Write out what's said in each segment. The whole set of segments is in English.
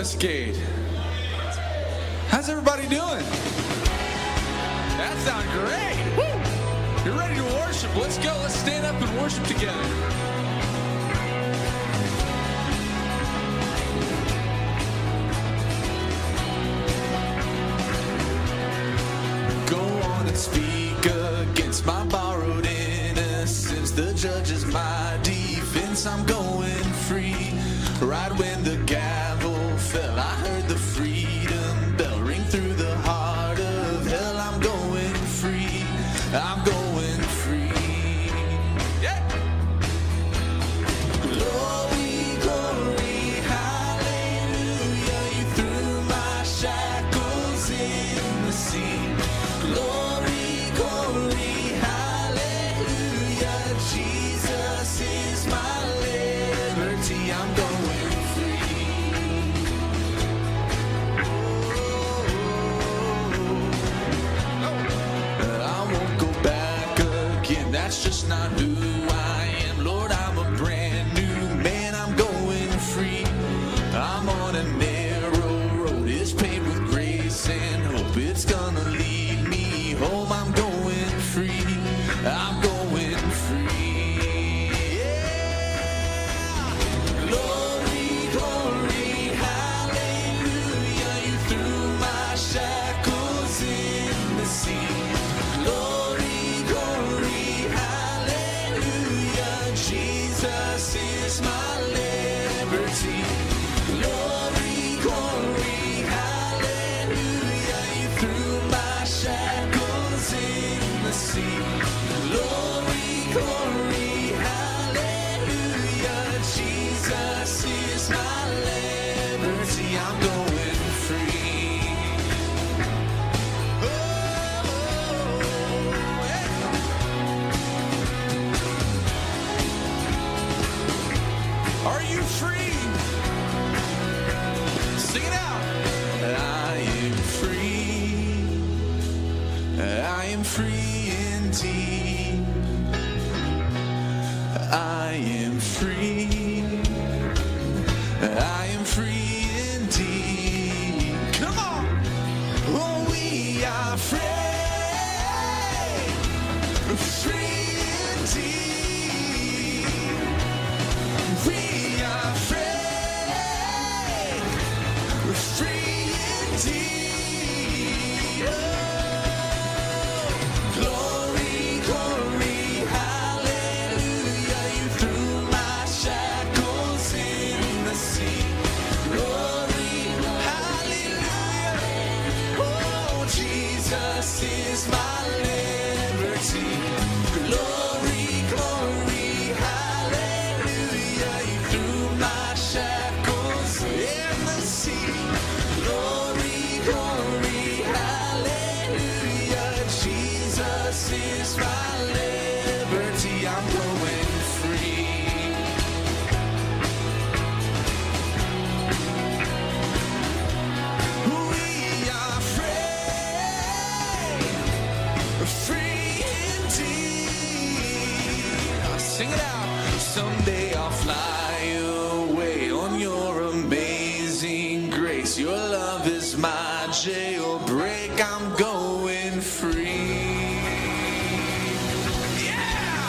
Westgate. How's everybody doing? That sounds great. Woo. You're ready to worship. Let's go. Let's stand up and worship together. Go on and speak against my borrowed innocence. The judge is my defense. I'm going free. Right when the gavel fell, I heard the freedom bell ring through the heart of hell. I'm going free. I'm going free. Yeah. Glory, glory, hallelujah. You threw my shackles in the sea. Glory, glory, hallelujah. Jesus is my liberty. I'm going. That's just not who I am. Lord, I'm a brand new man. I'm going free. I'm on a narrow road. It's paved with grace and hope. It's gonna lead me home. I'm going free. I'm going free. Yeah. Glory, glory, hallelujah. You threw my shackles in the sea. Jesus is my liberty. Glory, glory, hallelujah. You threw my shackles in the sea. Glory, glory, hallelujah. Jesus is my liberty. I'm going free. Are you free? Sing it out. I am free. I am free indeed. I am free. I am free indeed. Come on. Oh, we are free. Free indeed. We are free, free indeed. Oh, glory, glory, hallelujah. You threw my shackles in the sea. Glory, hallelujah. Oh, Jesus is my liberty. Glory, glory, hallelujah. You threw my shackles in the sea. Glory, glory, hallelujah. Jesus is my liberty. I'm going free. We are free, free indeed. Sing it out. Someday I'll fly away on your amazing grace. Your love is my jailbreak. I'm going free. Yeah!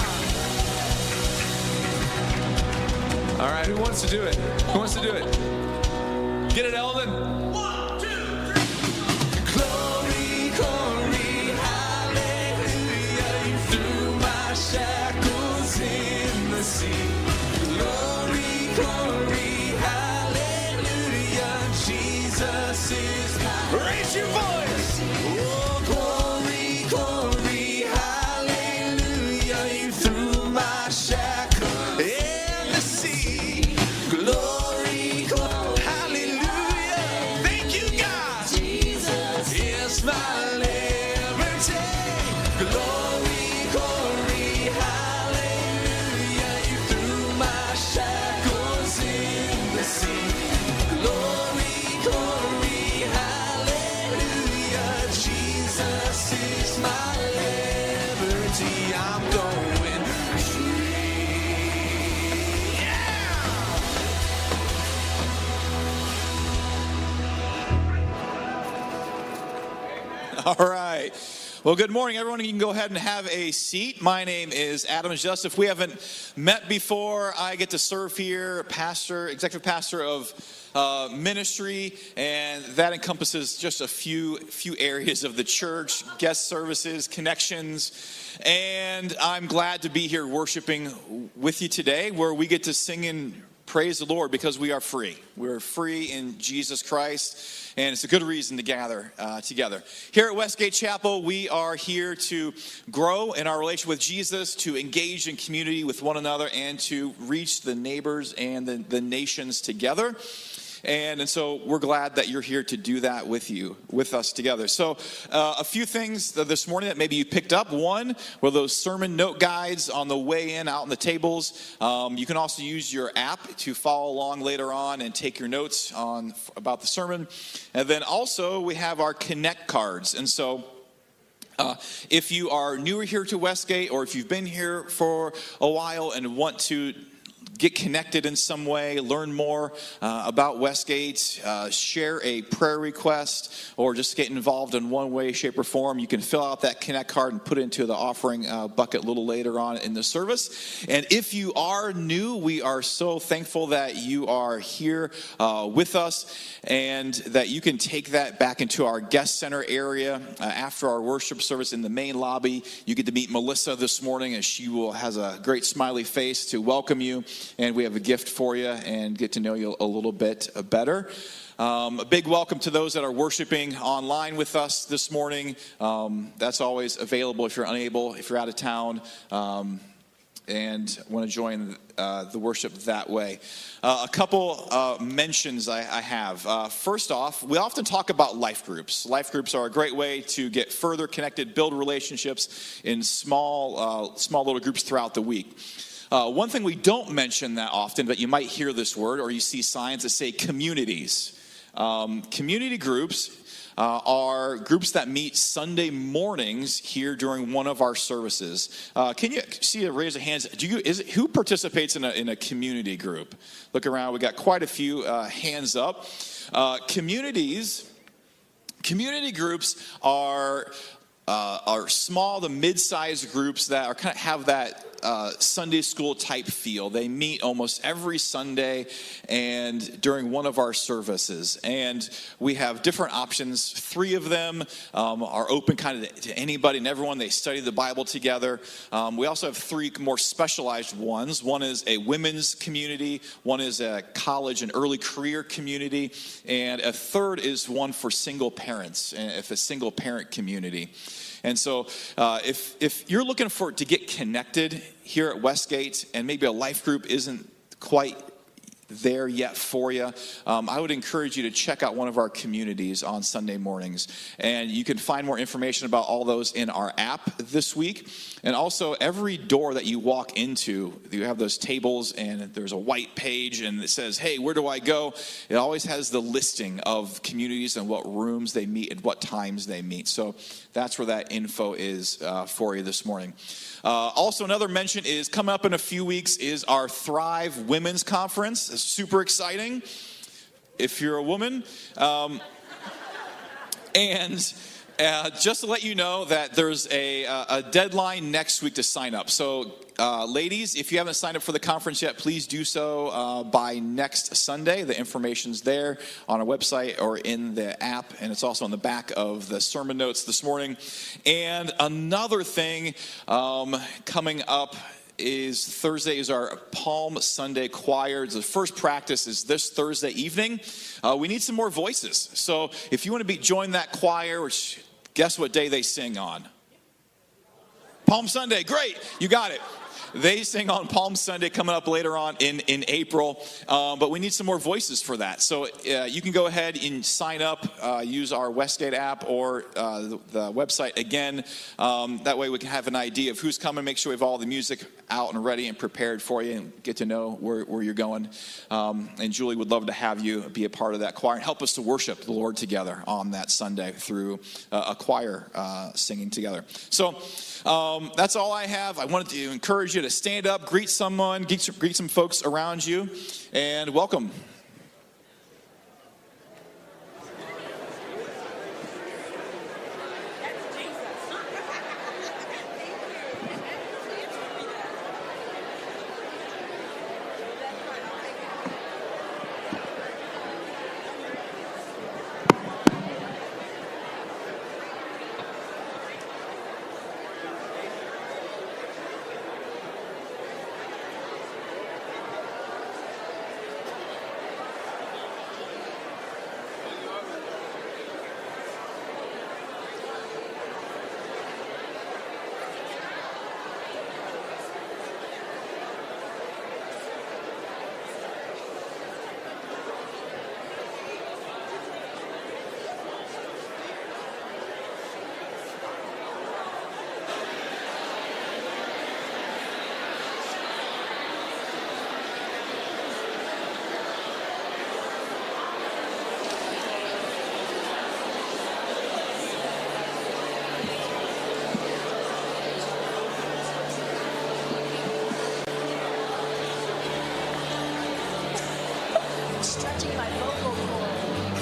All right, who wants to do it? Who wants to do it? Get it, Eldon. 1, 2, 3. Glory, glory, hallelujah. You threw my shackles in the sea. Glory, glory, hallelujah. Jesus is my. Raise your voice. Oh, glory, glory, hallelujah. You threw my shackles in the sea. Glory, glory, hallelujah. All right. Well, good morning, everyone. You can go ahead and have a seat. My name is Adam Just. If we haven't met before, I get to serve here, executive pastor of ministry, and that encompasses just a few areas of the church, guest services, connections, and I'm glad to be here worshiping with you today, where we get to sing and praise the Lord because we are free. We're free in Jesus Christ, and it's a good reason to gather together. Here at Westgate Chapel, we are here to grow in our relationship with Jesus, to engage in community with one another, and to reach the neighbors and the nations together. And so we're glad that you're here to do that with us together. So a few things this morning that maybe you picked up. One were those sermon note guides on the way in out on the tables. You can also use your app to follow along later on and take your notes about the sermon. And then also we have our Connect cards. And so if you are newer here to Westgate, or if you've been here for a while and want to get connected in some way, learn more about Westgate, share a prayer request, or just get involved in one way, shape, or form, you can fill out that Connect card and put it into the offering bucket a little later on in the service. And if you are new, we are so thankful that you are here with us, and that you can take that back into our guest center area after our worship service in the main lobby. You get to meet Melissa this morning, as she has a great smiley face to welcome you. And we have a gift for you and get to know you a little bit better. A big welcome to those that are worshiping online with us this morning. That's always available if you're unable, if you're out of town, and want to join the worship that way. A couple mentions I have. First off, we often talk about life groups. Life groups are a great way to get further connected, build relationships in small little groups throughout the week. One thing we don't mention that often, but you might hear this word or you see signs that say communities. Community groups are groups that meet Sunday mornings here during one of our services. Can you see a raise of hands? Who participates in a community group? Look around. We got quite a few hands up. Community groups are small to mid-sized groups that are have that Sunday school type feel. They meet almost every Sunday and during one of our services. And we have different options. 3 of them are open kind of to anybody and everyone. They study the Bible together. We also have 3 more specialized ones. One is a women's community. One is a college and early career community. And a third is one for single parents, if a single parent community. And so if you're looking to get connected here at Westgate, and maybe a life group isn't quite there yet for you, I would encourage you to check out one of our communities on Sunday mornings. And you can find more information about all those in our app this week. And also, every door that you walk into, you have those tables, and there's a white page, and it says, hey, where do I go? It always has the listing of communities and what rooms they meet and what times they meet. So that's where that info is for you this morning. Also, another mention is coming up in a few weeks is our Thrive Women's Conference. It's super exciting if you're a woman. And just to let you know that there's a deadline next week to sign up. So ladies, if you haven't signed up for the conference yet, please do so by next Sunday. The information's there on our website or in the app, and it's also on the back of the sermon notes this morning. And another thing coming up is Thursday is our Palm Sunday choir. The first practice is this Thursday evening. We need some more voices. So if you want to join that choir, which guess what day they sing on? Palm Sunday. Great. You got it. They sing on Palm Sunday coming up later on in April, but we need some more voices for that. So you can go ahead and sign up, use our Westgate app or the website again. That way we can have an idea of who's coming, make sure we have all the music out and ready and prepared for you and get to know where you're going. And Julie would love to have you be a part of that choir and help us to worship the Lord together on that Sunday through a choir singing together. So that's all I have. I wanted to encourage you to stand up, greet someone, greet some folks around you, and welcome. touching my vocal cords.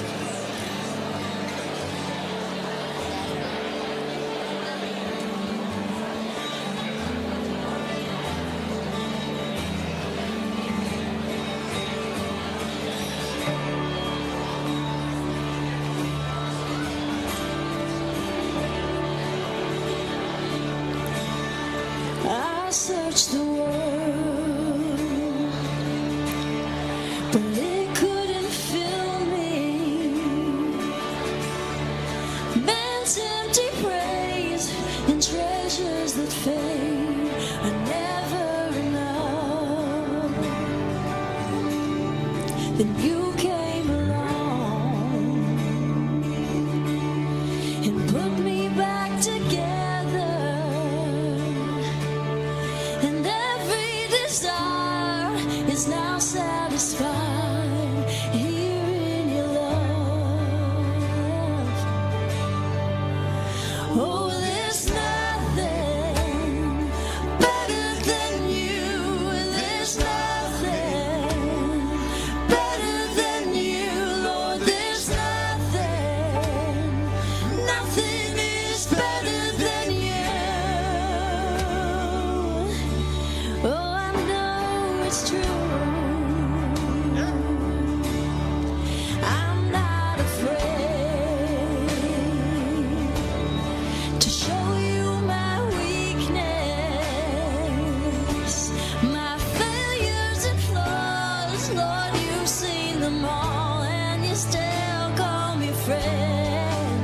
I searched the world, but it couldn't fill me. Man's empty praise and treasures that fade are never enough. Then you came along and put me back together. And every desire is now satisfied here in your love. Oh, there's nothing better than you. There's nothing better than you, Lord. There's nothing, nothing is better than you. Oh, I know it's true. I'm not afraid to show you my weakness, my failures and flaws. Lord, you've seen them all, and you still call me friend.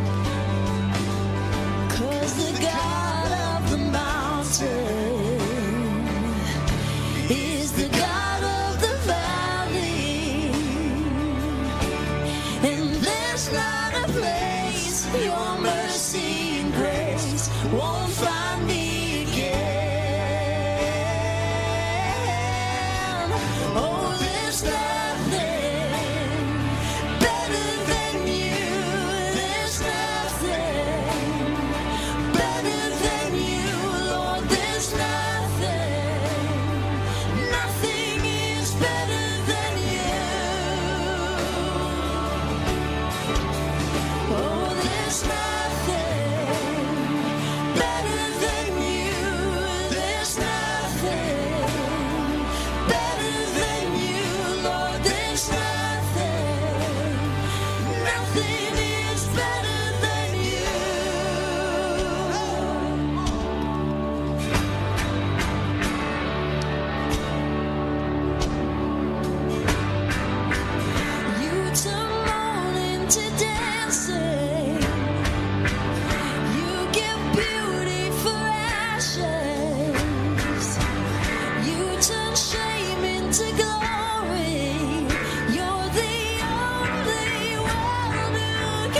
'Cause the God of the mountain is the God of the valley, and there's not a place your mercy and grace won't find me again. Oh, there's nothing better than you. There's nothing better than you, Lord. There's nothing, nothing is better than you. Oh, there's nothing better than you. There's nothing better than you, Lord. There's nothing, nothing is better than you. You turn mourning to dancing. You give beauty for ashes. You turn shame into glory. You're the only one who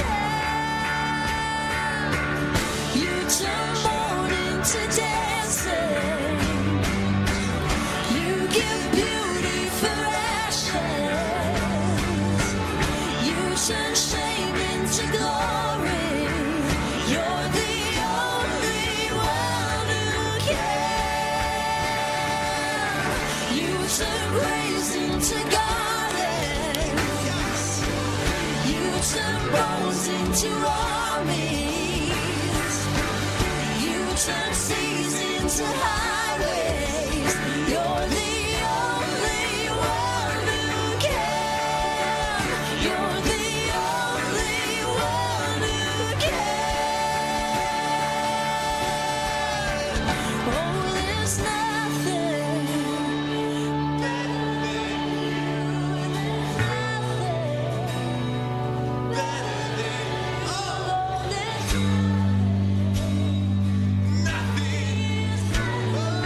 can. You turn mourning to dancing. You give beauty for ashes. You turn shame into glory. You're the only one who can. You turn grace into gardens. You turn bones into armies. You turn seas into highways. You're the only one who can. You're the only one who can. Oh, there's nothing better than you. There's nothing better than you. Oh, there's nothing.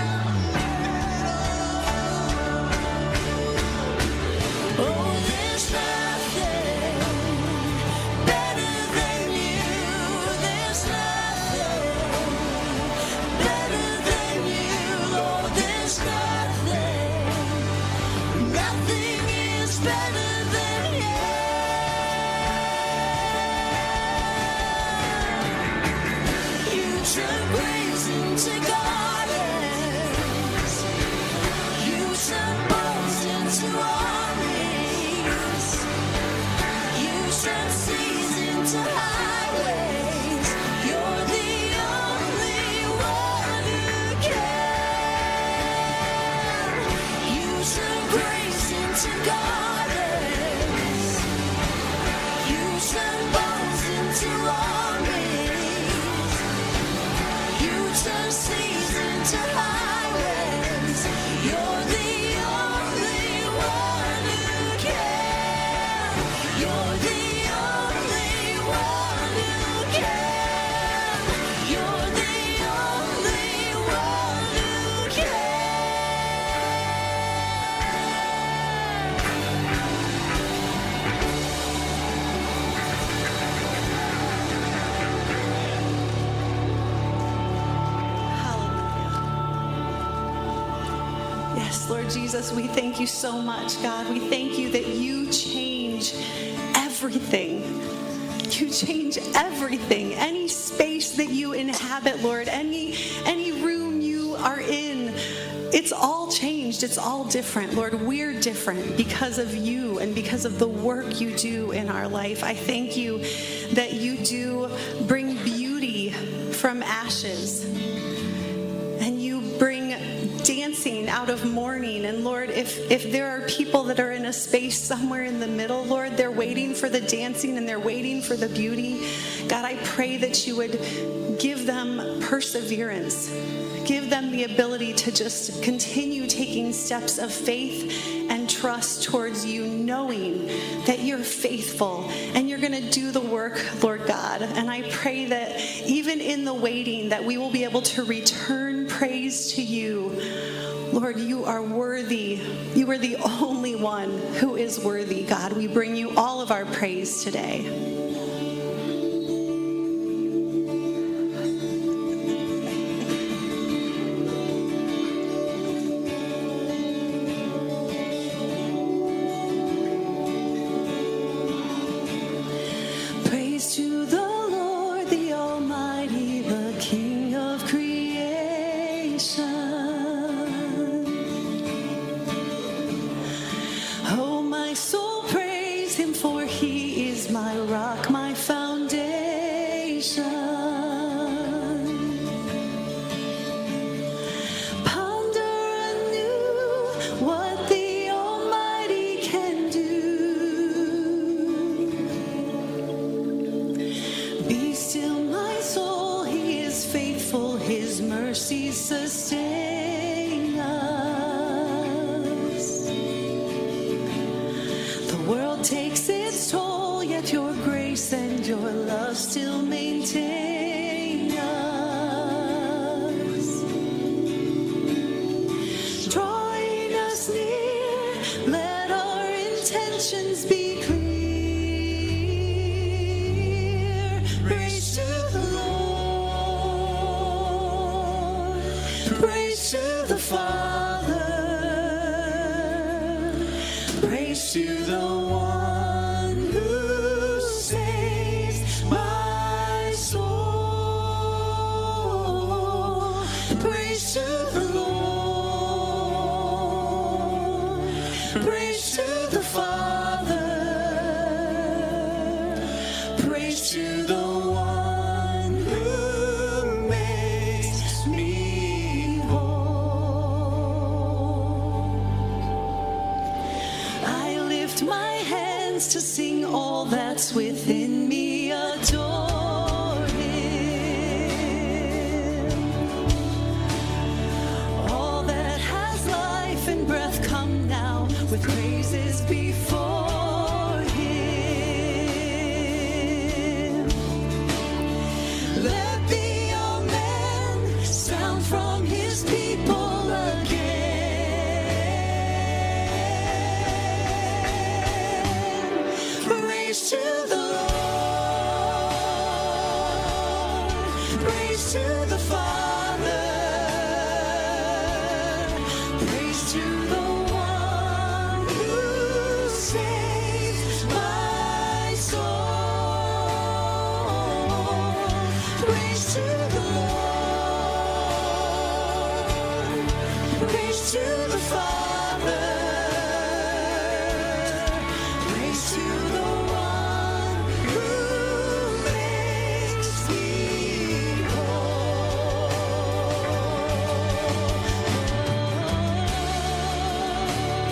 turn grace into gardens. You turn bones into armies. You turn seas into highways. You're the only one who can. You're the only one who can. You're the only one who can. Hallelujah. Yes, Lord Jesus, we thank you so much, God. We thank you that you change everything. You change everything. Any space that you inhabit, Lord, any room you are in, it's all changed. It's all different. Lord, we're different because of you and because of the work you do in our life. I thank you that you do bring beauty from ashes. And you bring dancing out of mourning. And Lord, if there are people that are in a space somewhere in the middle, Lord, they're waiting for the dancing and they're waiting for the beauty. God, I pray that you would give them perseverance. Give them the ability to just continue taking steps of faith and trust towards you, knowing that you're faithful and you're going to do the work, Lord God. And I pray that even in the waiting, that we will be able to return praise to you. Lord, you are worthy. You are the only one who is worthy, God. We bring you all of our praise today. Praise to the Lord, the Almighty, the King of creation. Oh, my soul, praise him, for he is my rock, my foundation. Ponder anew what the Almighty can do. Be still, my soul, he is faithful, his mercies sustain us. The world takes its toll, yet your grace and your love still maintain us. Drawing us near, let our intentions be clear. Praise to the Lord. Praise to the Father. Praise to the one who saves my soul. Praise to the Lord. Praise to the Father. Praise to the one who makes me whole. I lift my hands to sing, all that's within me adore him. All that has life and breath, come now with praises before him. Let the amen sound from his people again. Praise to the Lord. Praise to the Father. Praise to the one who saves my soul. Praise to the Lord. Praise to the Father. Praise to the one who makes me whole.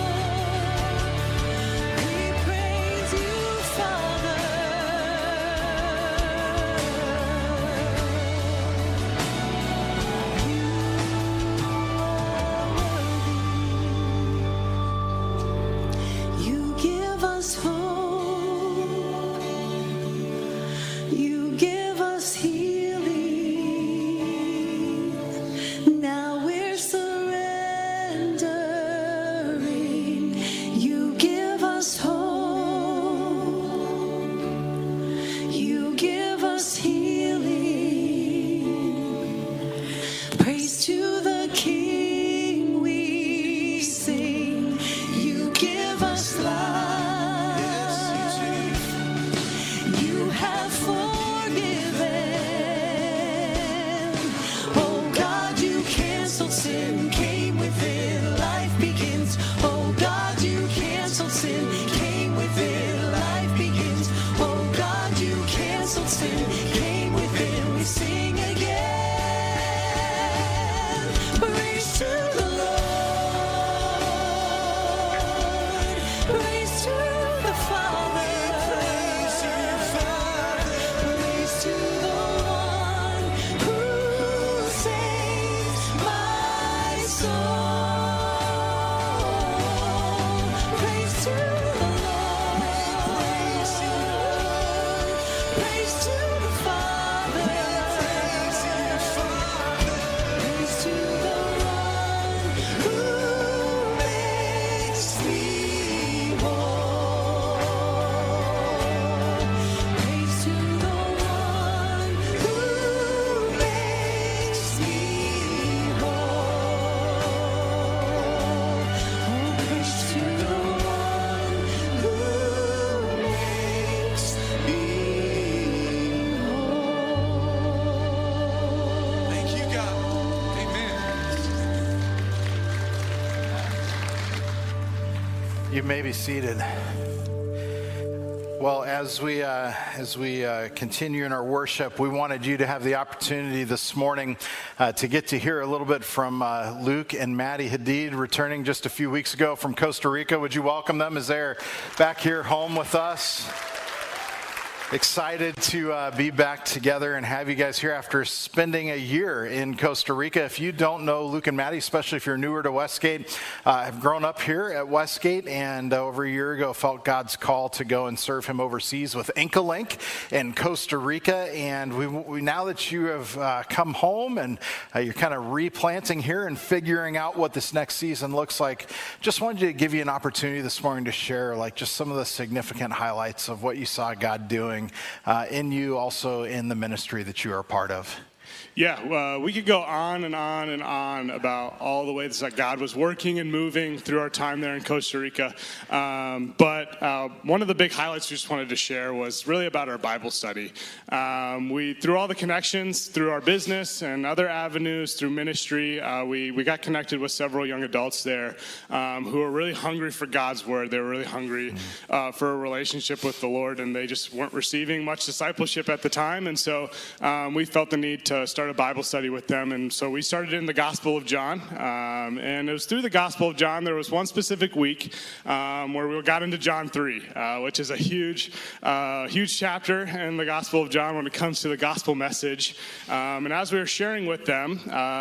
begins. Oh God, you canceled sin, came within, life begins. Oh God, you canceled sin, came within, we sing again. Praise to the Lord, praise to the Father, praise to the Father, praise to the one who saves my soul. Praise to the Lord, praise to the Lord, praise to the Father, praise to the Father, praise to the one who makes me whole. Praise to the one who makes me whole. Oh, praise to the one who makes me whole. Thank you, God. Amen. You may be seated. Well, as we continue in our worship, we wanted you to have the opportunity this morning to get to hear a little bit from Luke and Maddie Hadid, returning just a few weeks ago from Costa Rica. Would you welcome them as they're back here home with us? Excited to be back together and have you guys here after spending a year in Costa Rica. If you don't know Luke and Maddie, especially if you're newer to Westgate, I've grown up here at Westgate, and over a year ago felt God's call to go and serve him overseas with Inkalink in Costa Rica. And we now that you have come home and you're kind of replanting here and figuring out what this next season looks like, just wanted to give you an opportunity this morning to share like just some of the significant highlights of what you saw God doing in you, also in the ministry that you are a part of. Yeah, we could go on and on and on about all the ways that God was working and moving through our time there in Costa Rica. But one of the big highlights we just wanted to share was really about our Bible study. Through all the connections, through our business and other avenues, through ministry, we got connected with several young adults there who were really hungry for God's word. They were really hungry for a relationship with the Lord, and they just weren't receiving much discipleship at the time. And so we felt the need to start a Bible study with them, and so we started in the Gospel of John, and it was through the Gospel of John. There was one specific week where we got into John 3, which is a huge chapter in the Gospel of John when it comes to the gospel message. And as we were sharing with them,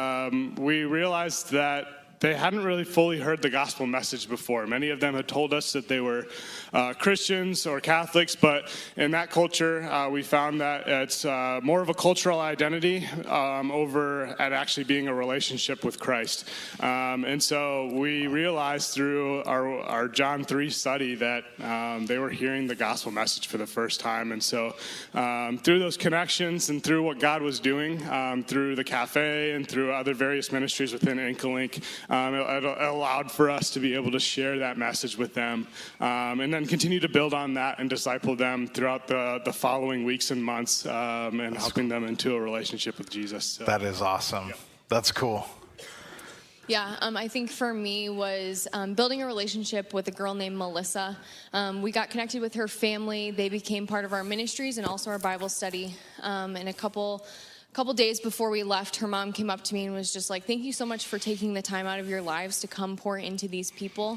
we realized that they hadn't really fully heard the gospel message before. Many of them had told us that they were Christians or Catholics, but in that culture, we found that it's more of a cultural identity over at actually being a relationship with Christ. And so we realized through our John 3 study that they were hearing the gospel message for the first time. And so through those connections and through what God was doing, through the cafe and through other various ministries within Inkalink, it allowed for us to be able to share that message with them, and then continue to build on that and disciple them throughout the following weeks and months, and helping them into a relationship with Jesus. So, That is awesome. Yep. That's cool. Yeah, I think for me was building a relationship with a girl named Melissa. We got connected with her family. They became part of our ministries and also our Bible study. And a couple days before we left, her mom came up to me and was just like, thank you so much for taking the time out of your lives to come pour into these people.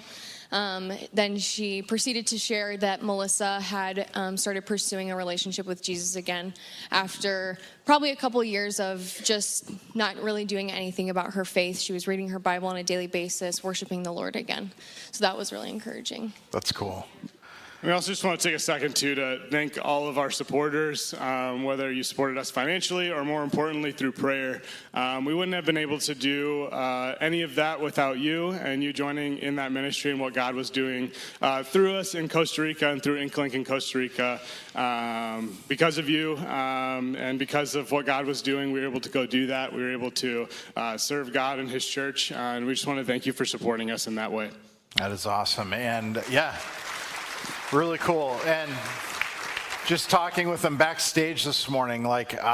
Then she proceeded to share that Melissa had started pursuing a relationship with Jesus again after probably a couple years of just not really doing anything about her faith. She was reading her Bible on a daily basis, worshiping the Lord again. So that was really encouraging. That's cool. We also just want to take a second, too, to thank all of our supporters, whether you supported us financially or, more importantly, through prayer. We wouldn't have been able to do any of that without you and you joining in that ministry and what God was doing through us in Costa Rica and through Inkalink in Costa Rica. Because of you and because of what God was doing, we were able to go do that. We were able to serve God and His church, and we just want to thank you for supporting us in that way. That is awesome. And, yeah. Really cool. And just talking with them backstage this morning,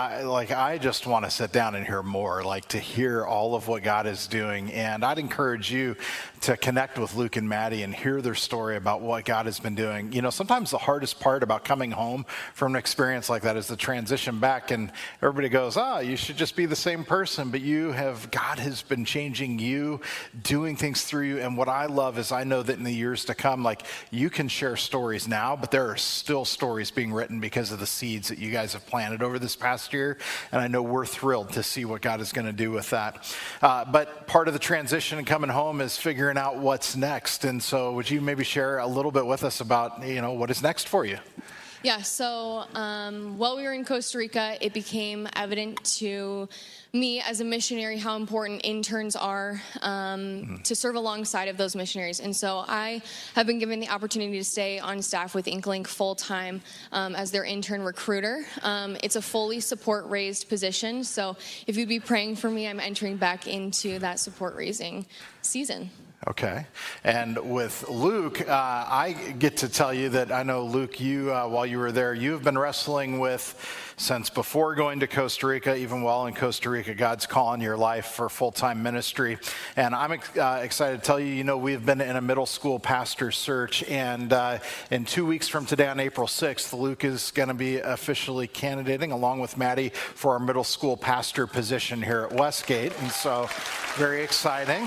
I just want to sit down and hear more, to hear all of what God is doing. And I'd encourage you to connect with Luke and Maddie and hear their story about what God has been doing. You know, sometimes the hardest part about coming home from an experience like that is the transition back, and everybody goes, you should just be the same person, but God has been changing you, doing things through you. And what I love is I know that in the years to come, like, you can share stories now, but there are still stories being written because of the seeds that you guys have planted over this past year. And I know we're thrilled to see what God is going to do with that. But part of the transition and coming home is figuring out what's next. And so would you maybe share a little bit with us about, what is next for you? Yeah, so while we were in Costa Rica, it became evident to me as a missionary how important interns are to serve alongside of those missionaries. And so I have been given the opportunity to stay on staff with InkLink full-time as their intern recruiter. It's a fully support-raised position, so if you'd be praying for me, I'm entering back into that support-raising season. Okay. And with Luke, I get to tell you that I know, Luke, you, while you were there, you've been wrestling with, since before going to Costa Rica, even while in Costa Rica, God's calling your life for full-time ministry. And I'm excited to tell you, we've been in a middle school pastor search. And in 2 weeks from today, on April 6th, Luke is going to be officially candidating, along with Maddie, for our middle school pastor position here at Westgate. And so, very exciting.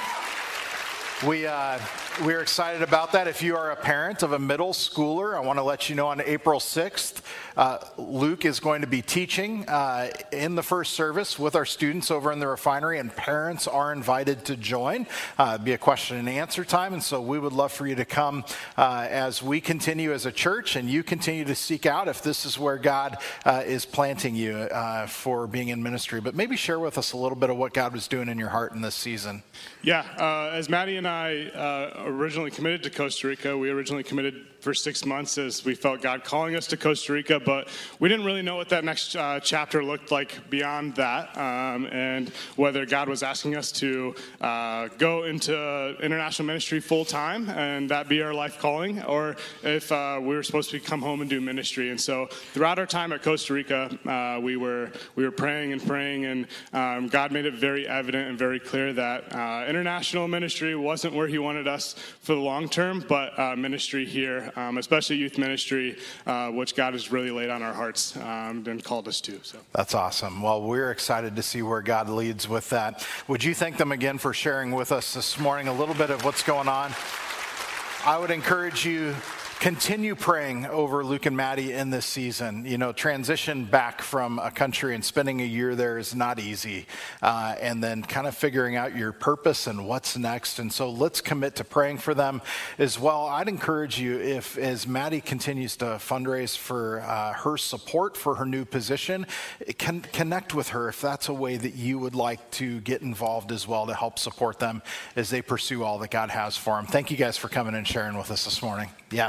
We're excited about that. If you are a parent of a middle schooler, I want to let you know on April 6th, Luke is going to be teaching in the first service with our students over in the refinery, and parents are invited to join. It'll be a question and answer time, and so we would love for you to come as we continue as a church and you continue to seek out if this is where God is planting you for being in ministry. But maybe share with us a little bit of what God was doing in your heart in this season. Yeah, as Maddie and I originally committed to Costa Rica, we originally committed for 6 months as we felt God calling us to Costa Rica, but we didn't really know what that next chapter looked like beyond that, and whether God was asking us to go into international ministry full time and that be our life calling, or if we were supposed to come home and do ministry. And so throughout our time at Costa Rica, we were praying, and God made it very evident and very clear that international ministry wasn't where He wanted us for the long term, but ministry here, especially youth ministry, which God has really laid on our hearts and called us to. So that's awesome. Well, we're excited to see where God leads with that. Would you thank them again for sharing with us this morning a little bit of what's going on? I would encourage you, continue praying over Luke and Maddie in this season. Transition back from a country and spending a year there is not easy. And then kind of figuring out your purpose and what's next. And so let's commit to praying for them as well. I'd encourage you, as Maddie continues to fundraise for her support for her new position, connect with her if that's a way that you would like to get involved as well to help support them as they pursue all that God has for them. Thank you guys for coming and sharing with us this morning. Yeah.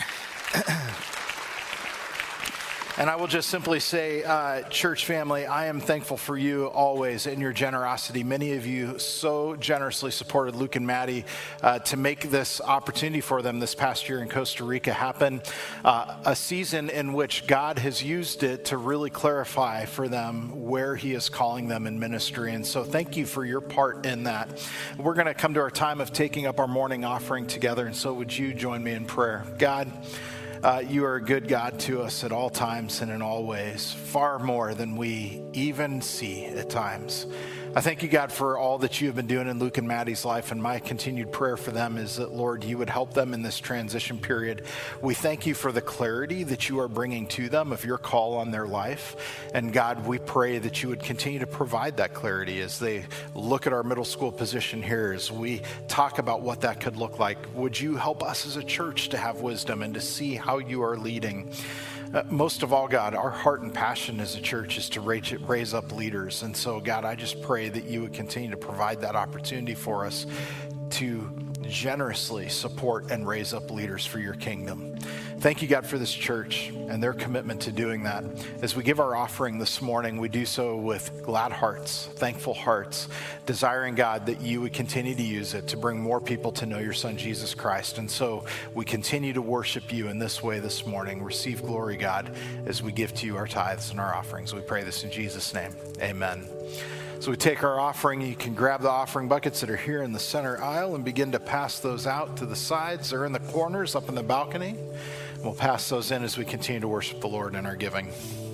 And I will just simply say, church family, I am thankful for you always and your generosity. Many of you so generously supported Luke and Maddie to make this opportunity for them this past year in Costa Rica happen. A season in which God has used it to really clarify for them where He is calling them in ministry. And so thank you for your part in that. We're going to come to our time of taking up our morning offering together. And so would you join me in prayer? God, you are a good God to us at all times and in all ways, far more than we even see at times. I thank you, God, for all that you have been doing in Luke and Maddie's life, and my continued prayer for them is that, Lord, you would help them in this transition period. We thank you for the clarity that you are bringing to them of your call on their life. And God, we pray that you would continue to provide that clarity as they look at our middle school position here, as we talk about what that could look like. Would you help us as a church to have wisdom and to see how you are leading? Most of all, God, our heart and passion as a church is to raise up leaders. And so, God, I just pray that you would continue to provide that opportunity for us to generously support and raise up leaders for your kingdom. Thank you, God, for this church and their commitment to doing that. As we give our offering this morning, we do so with glad hearts, thankful hearts, desiring, God, that you would continue to use it to bring more people to know your Son, Jesus Christ. And so we continue to worship you in this way this morning. Receive glory, God, as we give to you our tithes and our offerings. We pray this in Jesus' name. Amen. So we take our offering. You can grab the offering buckets that are here in the center aisle and begin to pass those out to the sides or in the corners up in the balcony. We'll pass those in as we continue to worship the Lord in our giving.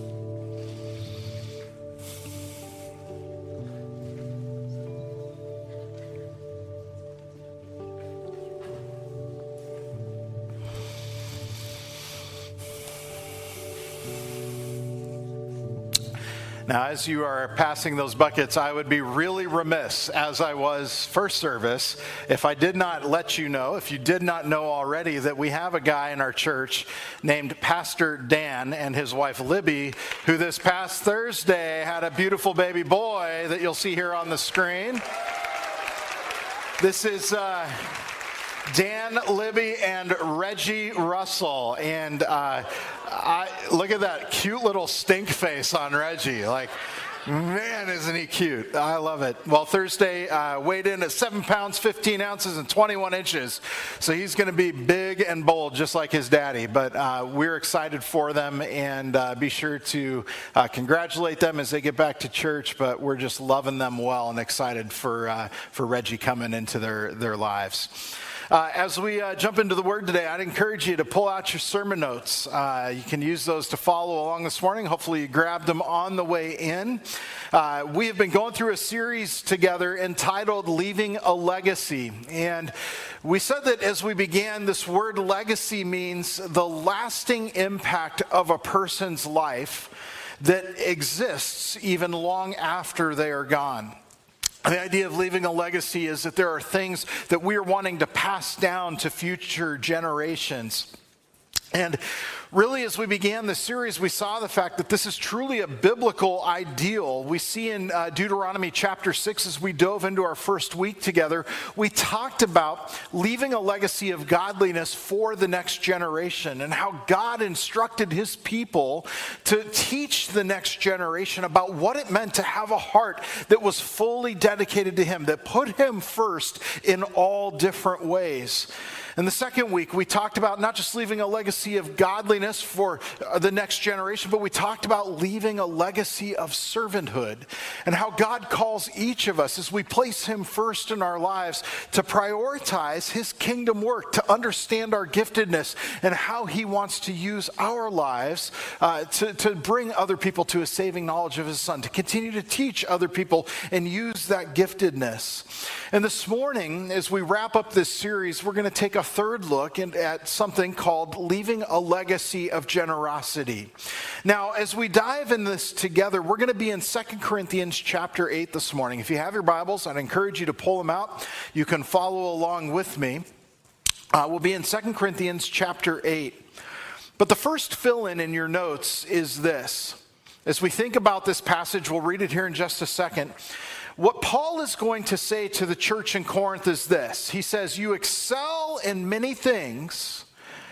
Now, as you are passing those buckets, I would be really remiss, as I was first service, if I did not let you know, if you did not know already, that we have a guy in our church named Pastor Dan and his wife Libby, who this past Thursday had a beautiful baby boy that you'll see here on the screen. This is Dan, Libby, and Reggie Russell. And look at that cute little stink face on Reggie. Like, man, isn't he cute? I love it. Well, Thursday weighed in at 7 pounds, 15 ounces, and 21 inches. So he's going to be big and bold, just like his daddy. But we're excited for them, and be sure to congratulate them as they get back to church. But we're just loving them well and excited for Reggie coming into their lives. As we jump into the Word today, I'd encourage you to pull out your sermon notes. You can use those to follow along this morning. Hopefully you grabbed them on the way in. We have been going through a series together entitled Leaving a Legacy. And we said that as we began, this word legacy means the lasting impact of a person's life that exists even long after they are gone. The idea of leaving a legacy is that there are things that we are wanting to pass down to future generations. And really, as we began this series, we saw the fact that this is truly a biblical ideal. We see in Deuteronomy chapter 6, as we dove into our first week together, we talked about leaving a legacy of godliness for the next generation and how God instructed his people to teach the next generation about what it meant to have a heart that was fully dedicated to him, that put him first in all different ways. In the second week, we talked about not just leaving a legacy of godliness for the next generation, but we talked about leaving a legacy of servanthood and how God calls each of us, as we place him first in our lives, to prioritize his kingdom work, to understand our giftedness and how he wants to use our lives to bring other people to a saving knowledge of his Son, to continue to teach other people and use that giftedness. And this morning, as we wrap up this series, we're going to take a third look at something called leaving a legacy of generosity. Now, as we dive in this together, we're going to be in 2 Corinthians chapter 8 this morning. If you have your Bibles, I'd encourage you to pull them out. You can follow along with me. We'll be in 2 Corinthians chapter 8. But the first fill-in in your notes is this. As we think about this passage, we'll read it here in just a second. What Paul is going to say to the church in Corinth is this. He says, you excel in many things,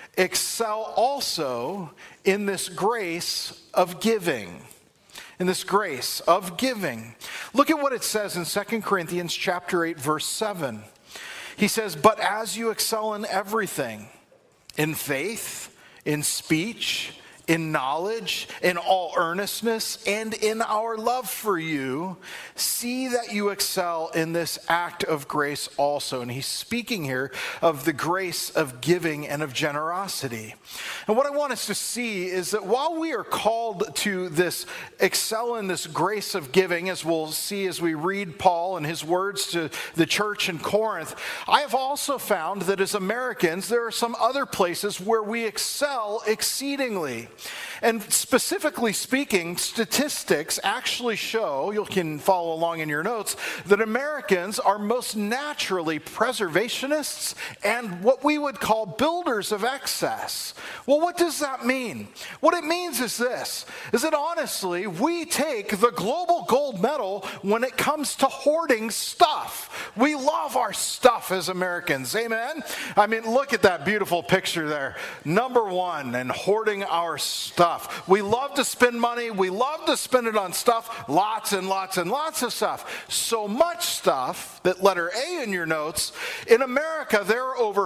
excel also in this grace of giving. In this grace of giving. Look at what it says in 2 Corinthians chapter 8, verse 7. He says, but as you excel in everything, in faith, in speech, in knowledge, in all earnestness, and in our love for you, see that you excel in this act of grace also. And he's speaking here of the grace of giving and of generosity. And what I want us to see is that while we are called to this excel in this grace of giving, as we'll see as we read Paul and his words to the church in Corinth, I have also found that as Americans, there are some other places where we excel exceedingly. And specifically speaking, statistics actually show, you can follow along in your notes, that Americans are most naturally preservationists and what we would call builders of excess. Well, what does that mean? What it means is this, is that honestly, we take the global gold medal when it comes to hoarding stuff. We love our stuff as Americans, amen? I mean, look at that beautiful picture there. Number one, in hoarding our stuff. We love to spend money. We love to spend it on stuff. Lots and lots and lots of stuff. So much stuff that letter A in your notes, in America, there are over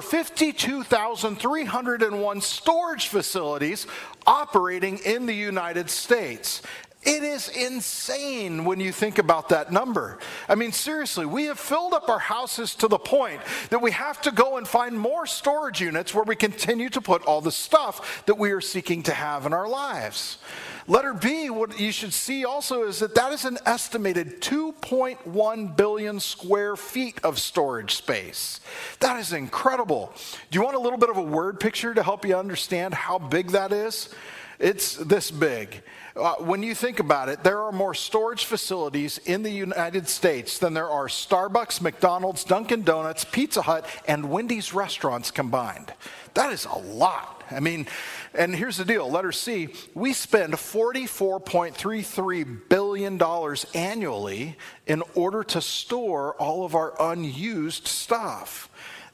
52,301 storage facilities operating in the United States. It is insane when you think about that number. I mean, seriously, we have filled up our houses to the point that we have to go and find more storage units where we continue to put all the stuff that we are seeking to have in our lives. Letter B, what you should see also is that is an estimated 2.1 billion square feet of storage space. That is incredible. Do you want a little bit of a word picture to help you understand how big that is? It's this big. When you think about it, there are more storage facilities in the United States than there are Starbucks, McDonald's, Dunkin' Donuts, Pizza Hut, and Wendy's restaurants combined. That is a lot. I mean, and here's the deal. Letter C, we spend $44.33 billion annually in order to store all of our unused stuff.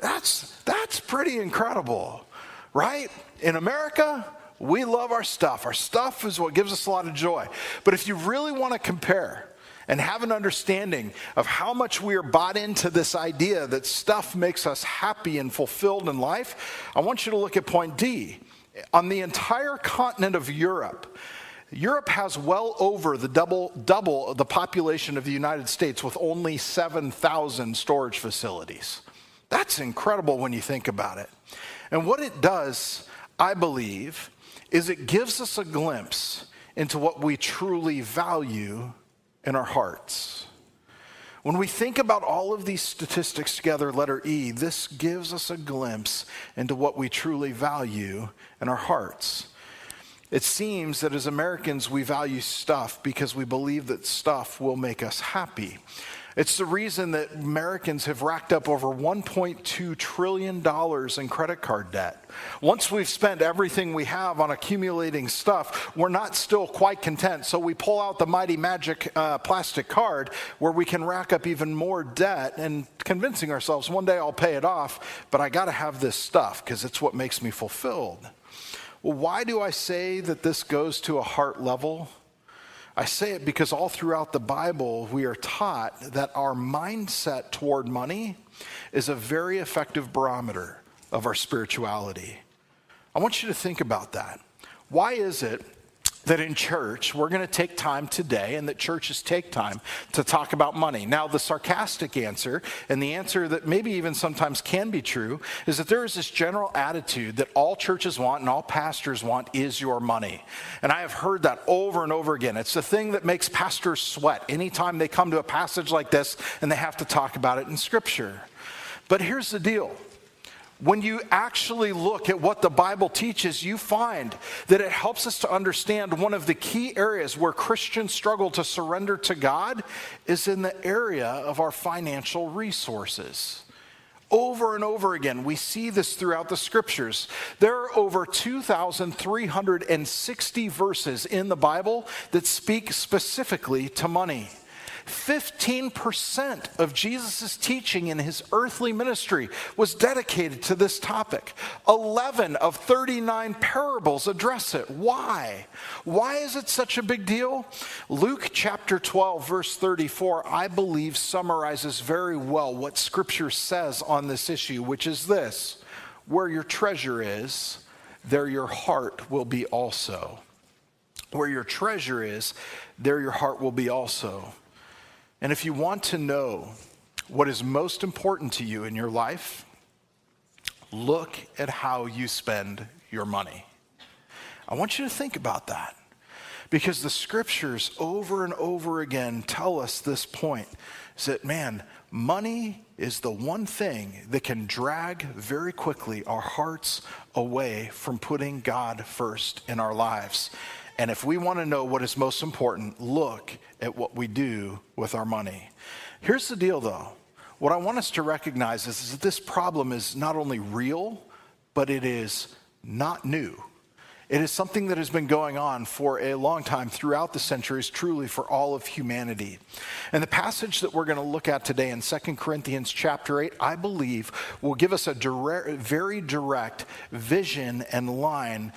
That's pretty incredible, right? In America, we love our stuff. Our stuff is what gives us a lot of joy. But if you really want to compare and have an understanding of how much we are bought into this idea that stuff makes us happy and fulfilled in life, I want you to look at point D. On the entire continent of Europe, Europe has well over the double the population of the United States with only 7,000 storage facilities. That's incredible when you think about it. And what it does, I believe, is it gives us a glimpse into what we truly value in our hearts. When we think about all of these statistics together, letter E, this gives us a glimpse into what we truly value in our hearts. It seems that as Americans, we value stuff because we believe that stuff will make us happy. It's the reason that Americans have racked up over $1.2 trillion in credit card debt. Once we've spent everything we have on accumulating stuff, we're not still quite content. So we pull out the mighty magic plastic card where we can rack up even more debt and convincing ourselves one day I'll pay it off, but I got to have this stuff because it's what makes me fulfilled. Well, why do I say that this goes to a heart level? I say it because all throughout the Bible, we are taught that our mindset toward money is a very effective barometer of our spirituality. I want you to think about that. Why is it that in church, we're going to take time today, and that churches take time to talk about money? Now, the sarcastic answer, and the answer that maybe even sometimes can be true, is that there is this general attitude that all churches want and all pastors want is your money. And I have heard that over and over again. It's the thing that makes pastors sweat anytime they come to a passage like this and they have to talk about it in Scripture. But here's the deal. When you actually look at what the Bible teaches, you find that it helps us to understand one of the key areas where Christians struggle to surrender to God is in the area of our financial resources. Over and over again, we see this throughout the Scriptures. There are over 2,360 verses in the Bible that speak specifically to money. 15% of Jesus' teaching in his earthly ministry was dedicated to this topic. 11 of 39 parables address it. Why? Why is it such a big deal? Luke chapter 12, verse 34, I believe summarizes very well what Scripture says on this issue, which is this: where your treasure is, there your heart will be also. Where your treasure is, there your heart will be also. And if you want to know what is most important to you in your life, look at how you spend your money. I want you to think about that, because the Scriptures over and over again tell us this point, is that, man, money is the one thing that can drag very quickly our hearts away from putting God first in our lives. And if we want to know what is most important, look at what we do with our money. Here's the deal, though. What I want us to recognize is that this problem is not only real, but it is not new. It is something that has been going on for a long time throughout the centuries, truly for all of humanity. And the passage that we're going to look at today in 2 Corinthians chapter 8, I believe, will give us a very direct vision and line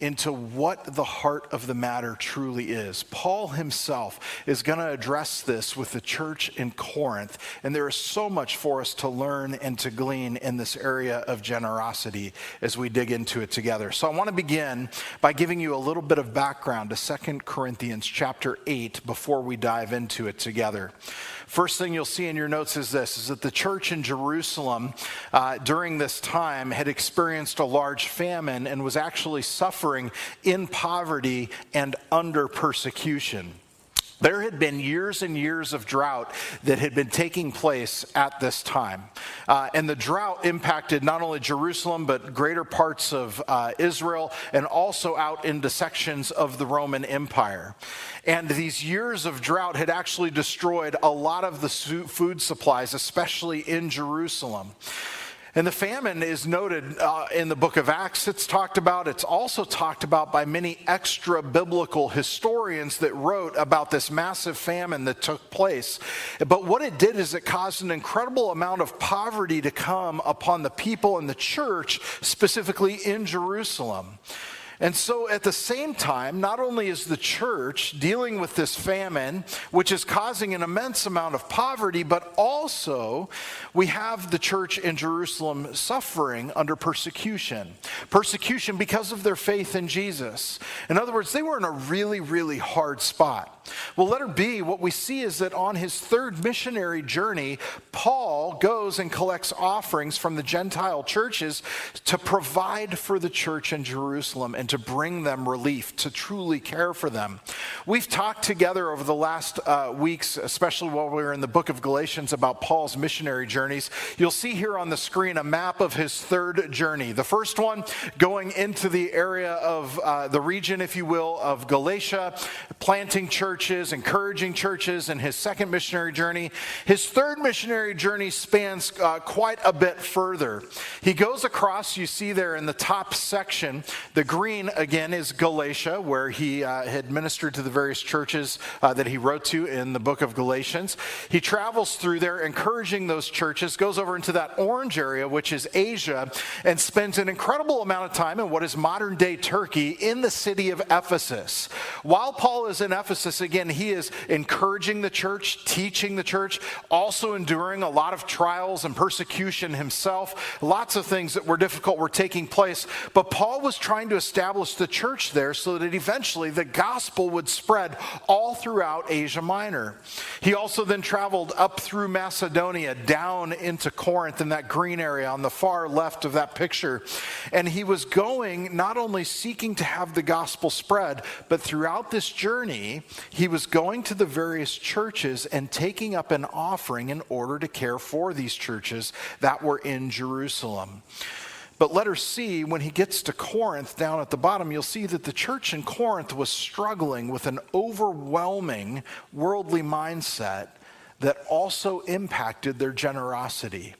into what the heart of the matter truly is. Paul himself is going to address this with the church in Corinth, and there is so much for us to learn and to glean in this area of generosity as we dig into it together. So I want to begin by giving you a little bit of background to 2 Corinthians chapter 8 before we dive into it together. First thing you'll see in your notes is this, is that the church in Jerusalem during this time had experienced a large famine and was actually suffering in poverty and under persecution. There had been years and years of drought that had been taking place at this time. And the drought impacted not only Jerusalem, but greater parts of Israel and also out into sections of the Roman Empire. And these years of drought had actually destroyed a lot of the food supplies, especially in Jerusalem. And the famine is noted in the book of Acts. It's talked about. It's also talked about by many extra-biblical historians that wrote about this massive famine that took place. But what it did is it caused an incredible amount of poverty to come upon the people in the church, specifically in Jerusalem. And so at the same time, not only is the church dealing with this famine, which is causing an immense amount of poverty, but also we have the church in Jerusalem suffering under persecution. Persecution because of their faith in Jesus. In other words, they were in a really, really hard spot. Well, letter B, what we see is that on his third missionary journey, Paul goes and collects offerings from the Gentile churches to provide for the church in Jerusalem and to bring them relief, to truly care for them. We've talked together over the last weeks, especially while we were in the book of Galatians, about Paul's missionary journeys. You'll see here on the screen a map of his third journey. The first one going into the area of the region, if you will, of Galatia, planting churches, encouraging churches, and his second missionary journey. His third missionary journey spans quite a bit further. He goes across, you see there in the top section, the green again is Galatia, where he had ministered to the various churches that he wrote to in the book of Galatians. He travels through there, encouraging those churches, goes over into that orange area, which is Asia, and spends an incredible amount of time in what is modern-day Turkey in the city of Ephesus. While Paul is in Ephesus, again, he is encouraging the church, teaching the church, also enduring a lot of trials and persecution himself. Lots of things that were difficult were taking place, but Paul was trying to establish the church there so that eventually the gospel would spread all throughout Asia Minor. He also then traveled up through Macedonia, down into Corinth in that green area on the far left of that picture. And he was going, not only seeking to have the gospel spread, but throughout this journey, he was going to the various churches and taking up an offering in order to care for these churches that were in Jerusalem. But letter C, when he gets to Corinth, down at the bottom, you'll see that the church in Corinth was struggling with an overwhelming worldly mindset that also impacted their generosity.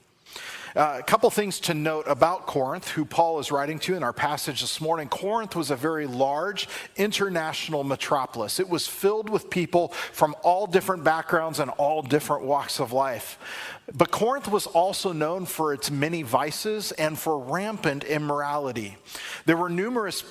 A couple things to note about Corinth, who Paul is writing to in our passage this morning. Corinth was a very large international metropolis. It was filled with people from all different backgrounds and all different walks of life. But Corinth was also known for its many vices and for rampant immorality. There were numerous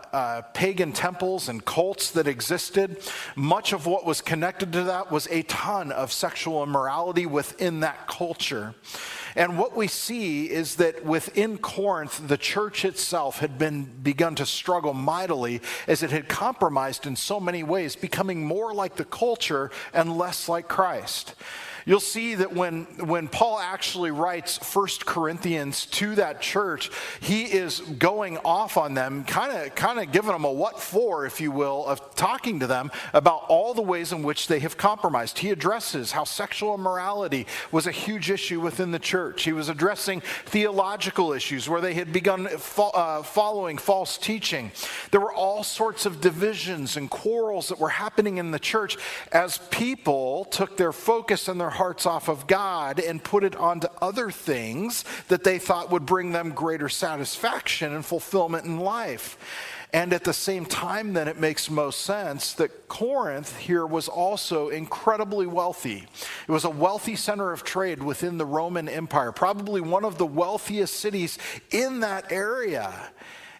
pagan temples and cults that existed. Much of what was connected to that was a ton of sexual immorality within that culture. And what we see is that within Corinth, the church itself had begun to struggle mightily as it had compromised in so many ways, becoming more like the culture and less like Christ. You'll see that when Paul actually writes 1 Corinthians to that church, he is going off on them, kind of giving them a what for, if you will, of talking to them about all the ways in which they have compromised. He addresses how sexual immorality was a huge issue within the church. He was addressing theological issues where they had begun following false teaching. There were all sorts of divisions and quarrels that were happening in the church as people took their focus and their hearts off of God and put it onto other things that they thought would bring them greater satisfaction and fulfillment in life. And at the same time, then, it makes most sense that Corinth here was also incredibly wealthy. It was a wealthy center of trade within the Roman Empire, probably one of the wealthiest cities in that area.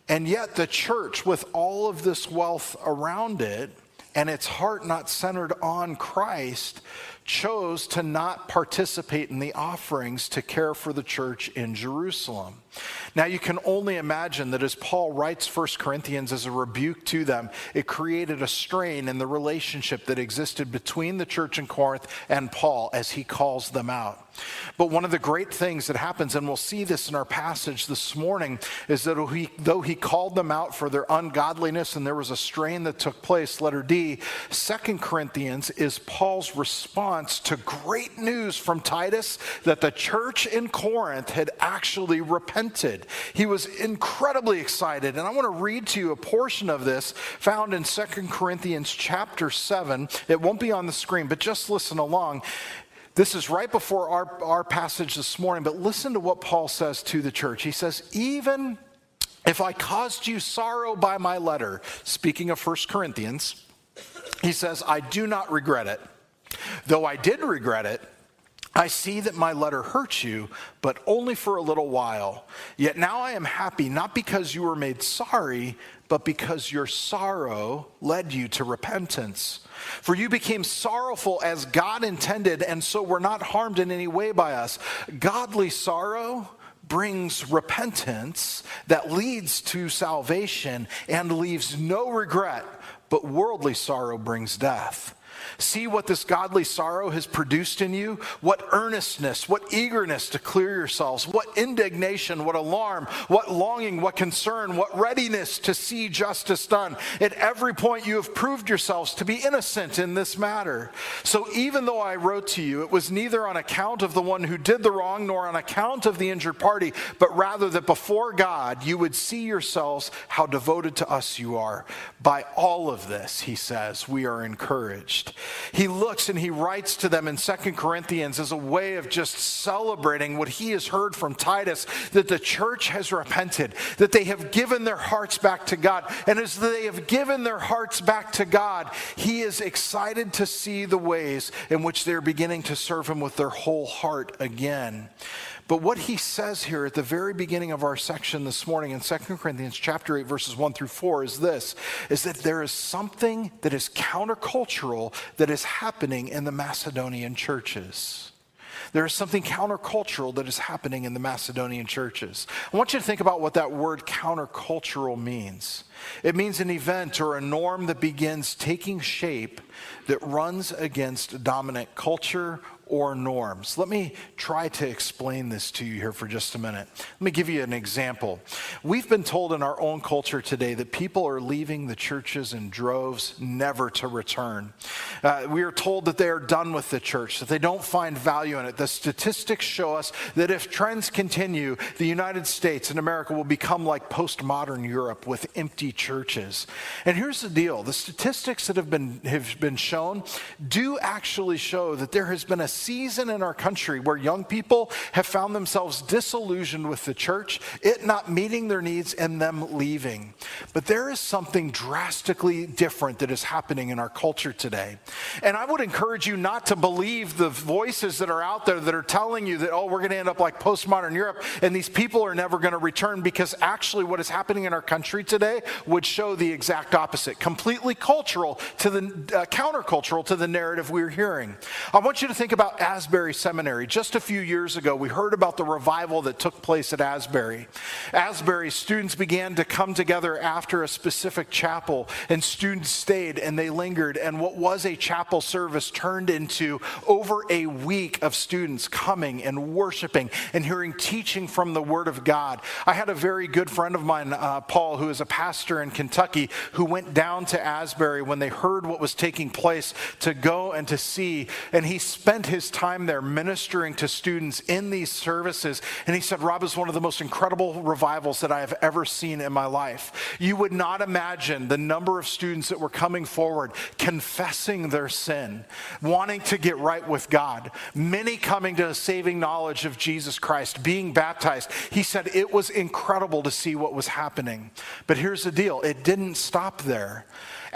And yet the church, with all of this wealth around it, and its heart not centered on Christ, chose to not participate in the offerings to care for the church in Jerusalem. Now you can only imagine that as Paul writes 1 Corinthians as a rebuke to them, it created a strain in the relationship that existed between the church in Corinth and Paul as he calls them out. But one of the great things that happens, and we'll see this in our passage this morning, is that though he called them out for their ungodliness and there was a strain that took place, letter D, 2 Corinthians is Paul's response to great news from Titus that the church in Corinth had actually repented. He was incredibly excited, and I want to read to you a portion of this found in 2 Corinthians chapter 7. It won't be on the screen, but just listen along. This is right before our passage this morning, but listen to what Paul says to the church. He says, even if I caused you sorrow by my letter, speaking of 1 Corinthians, he says, I do not regret it. Though I did regret it, I see that my letter hurt you, but only for a little while. Yet now I am happy, not because you were made sorry, but because your sorrow led you to repentance. For you became sorrowful as God intended, and so were not harmed in any way by us. Godly sorrow brings repentance that leads to salvation and leaves no regret, but worldly sorrow brings death. See what this godly sorrow has produced in you? What earnestness, what eagerness to clear yourselves, what indignation, what alarm, what longing, what concern, what readiness to see justice done. At every point you have proved yourselves to be innocent in this matter. So even though I wrote to you, it was neither on account of the one who did the wrong nor on account of the injured party, but rather that before God you would see yourselves how devoted to us you are. By all of this, he says, we are encouraged. He looks and he writes to them in 2 Corinthians as a way of just celebrating what he has heard from Titus, that the church has repented, that they have given their hearts back to God. And as they have given their hearts back to God, he is excited to see the ways in which they're beginning to serve him with their whole heart again. But what he says here at the very beginning of our section this morning in 2 Corinthians chapter 8, verses 1 through 4 is this, is that there is something that is countercultural that is happening in the Macedonian churches. There is something countercultural that is happening in the Macedonian churches. I want you to think about what that word countercultural means. It means an event or a norm that begins taking shape that runs against dominant culture or norms. Let me try to explain this to you here for just a minute. Let me give you an example. We've been told in our own culture today that people are leaving the churches in droves, never to return. We are told that they are done with the church, that they don't find value in it. The statistics show us that if trends continue, the United States and America will become like postmodern Europe with empty churches. And here's the deal. The statistics that have been shown do actually show that there has been a season in our country where young people have found themselves disillusioned with the church, it not meeting their needs and them leaving. But there is something drastically different that is happening in our culture today. And I would encourage you not to believe the voices that are out there that are telling you that, oh, we're going to end up like postmodern Europe and these people are never going to return, because actually what is happening in our country today would show the exact opposite. Completely cultural to the countercultural to the narrative we're hearing. I want you to think about Asbury Seminary. Just a few years ago, we heard about the revival that took place at Asbury. Asbury students began to come together after a specific chapel, and students stayed and they lingered, and what was a chapel service turned into over a week of students coming and worshiping and hearing teaching from the Word of God. I had a very good friend of mine, Paul, who is a pastor in Kentucky, who went down to Asbury when they heard what was taking place to go and to see, and he spent his time there ministering to students in these services. And he said, Rob, is one of the most incredible revivals that I have ever seen in my life. You would not imagine the number of students that were coming forward, confessing their sin, wanting to get right with God, many coming to a saving knowledge of Jesus Christ, being baptized. He said it was incredible to see what was happening. But here's the deal. It didn't stop there.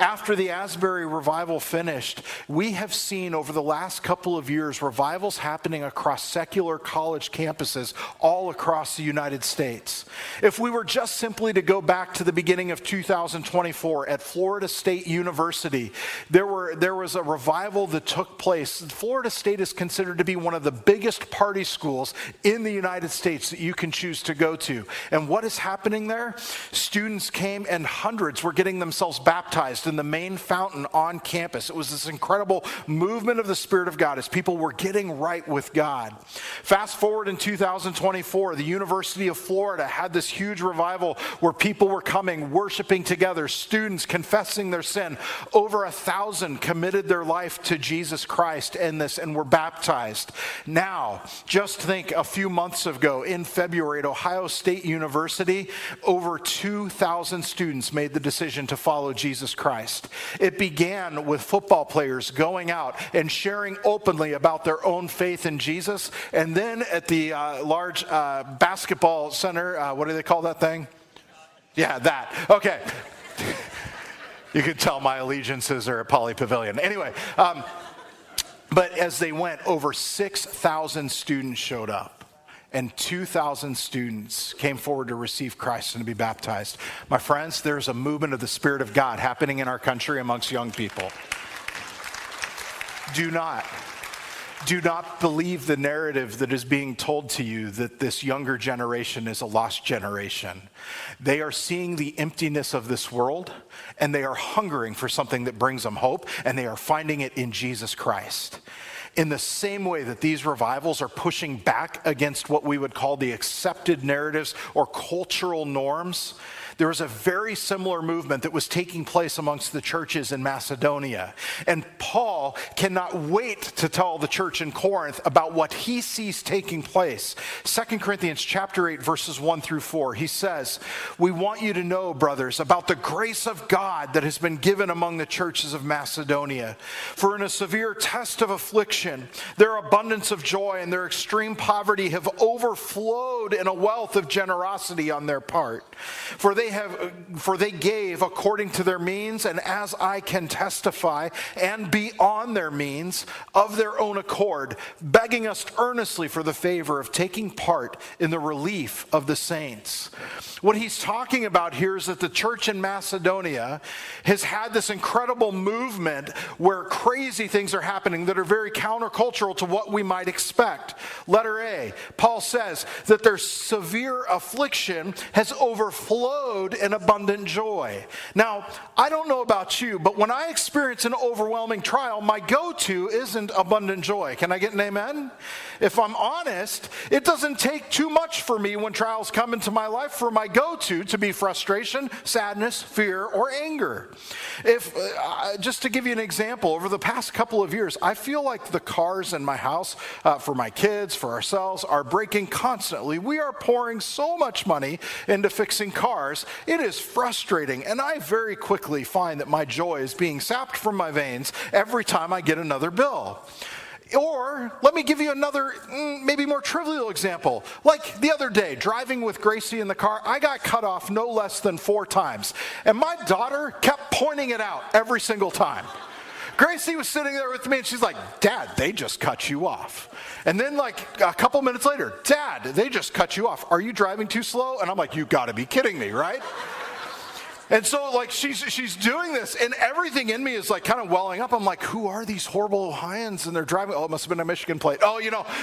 After the Asbury revival finished, we have seen over the last couple of years revivals happening across secular college campuses all across the United States. If we were just simply to go back to the beginning of 2024 at Florida State University, there was a revival that took place. Florida State is considered to be one of the biggest party schools in the United States that you can choose to go to. And what is happening there? Students came and hundreds were getting themselves baptized in the main fountain on campus. It was this incredible movement of the Spirit of God as people were getting right with God. Fast forward in 2024, the University of Florida had this huge revival where people were coming, worshiping together, students confessing their sin. Over 1,000 committed their life to Jesus Christ in this and were baptized. Now, just think a few months ago in February at Ohio State University, over 2,000 students made the decision to follow Jesus Christ. It began with football players going out and sharing openly about their own faith in Jesus. And then at the large basketball center, what do they call that thing? Yeah, that. Okay. You can tell my allegiances are at Poly Pavilion. Anyway, but as they went, over 6,000 students showed up. And 2,000 students came forward to receive Christ and to be baptized. My friends, there's a movement of the Spirit of God happening in our country amongst young people. Do not believe the narrative that is being told to you that this younger generation is a lost generation. They are seeing the emptiness of this world, and they are hungering for something that brings them hope, and they are finding it in Jesus Christ. In the same way that these revivals are pushing back against what we would call the accepted narratives or cultural norms, there was a very similar movement that was taking place amongst the churches in Macedonia. And Paul cannot wait to tell the church in Corinth about what he sees taking place. 2 Corinthians chapter 8, verses 1 through 4, he says, "We want you to know, brothers, about the grace of God that has been given among the churches of Macedonia. For in a severe test of affliction, their abundance of joy and their extreme poverty have overflowed in a wealth of generosity on their part. For they gave according to their means, and as I can testify, and beyond their means, of their own accord, begging us earnestly for the favor of taking part in the relief of the saints." What he's talking about here is that the church in Macedonia has had this incredible movement where crazy things are happening that are very countercultural to what we might expect. Letter A, Paul says that their severe affliction has overflowed in abundant joy. Now, I don't know about you, but when I experience an overwhelming trial, my go-to isn't abundant joy. Can I get an amen? If I'm honest, it doesn't take too much for me when trials come into my life for my go-to to be frustration, sadness, fear, or anger. Just to give you an example, over the past couple of years, I feel like the cars in my house, for my kids, for ourselves, are breaking constantly. We are pouring so much money into fixing cars. It is frustrating, and I very quickly find that my joy is being sapped from my veins every time I get another bill. Or let me give you another, maybe more trivial example. Like the other day, driving with Gracie in the car, I got cut off no less than 4 times. And my daughter kept pointing it out every single time. Gracie was sitting there with me and she's like, "Dad, they just cut you off." And then like a couple minutes later, "Dad, they just cut you off. Are you driving too slow?" And I'm like, "You gotta be kidding me, right?" And so like she's doing this and everything in me is like kind of welling up. I'm like, who are these horrible Ohioans? And they're driving, oh, it must have been a Michigan plate. Oh,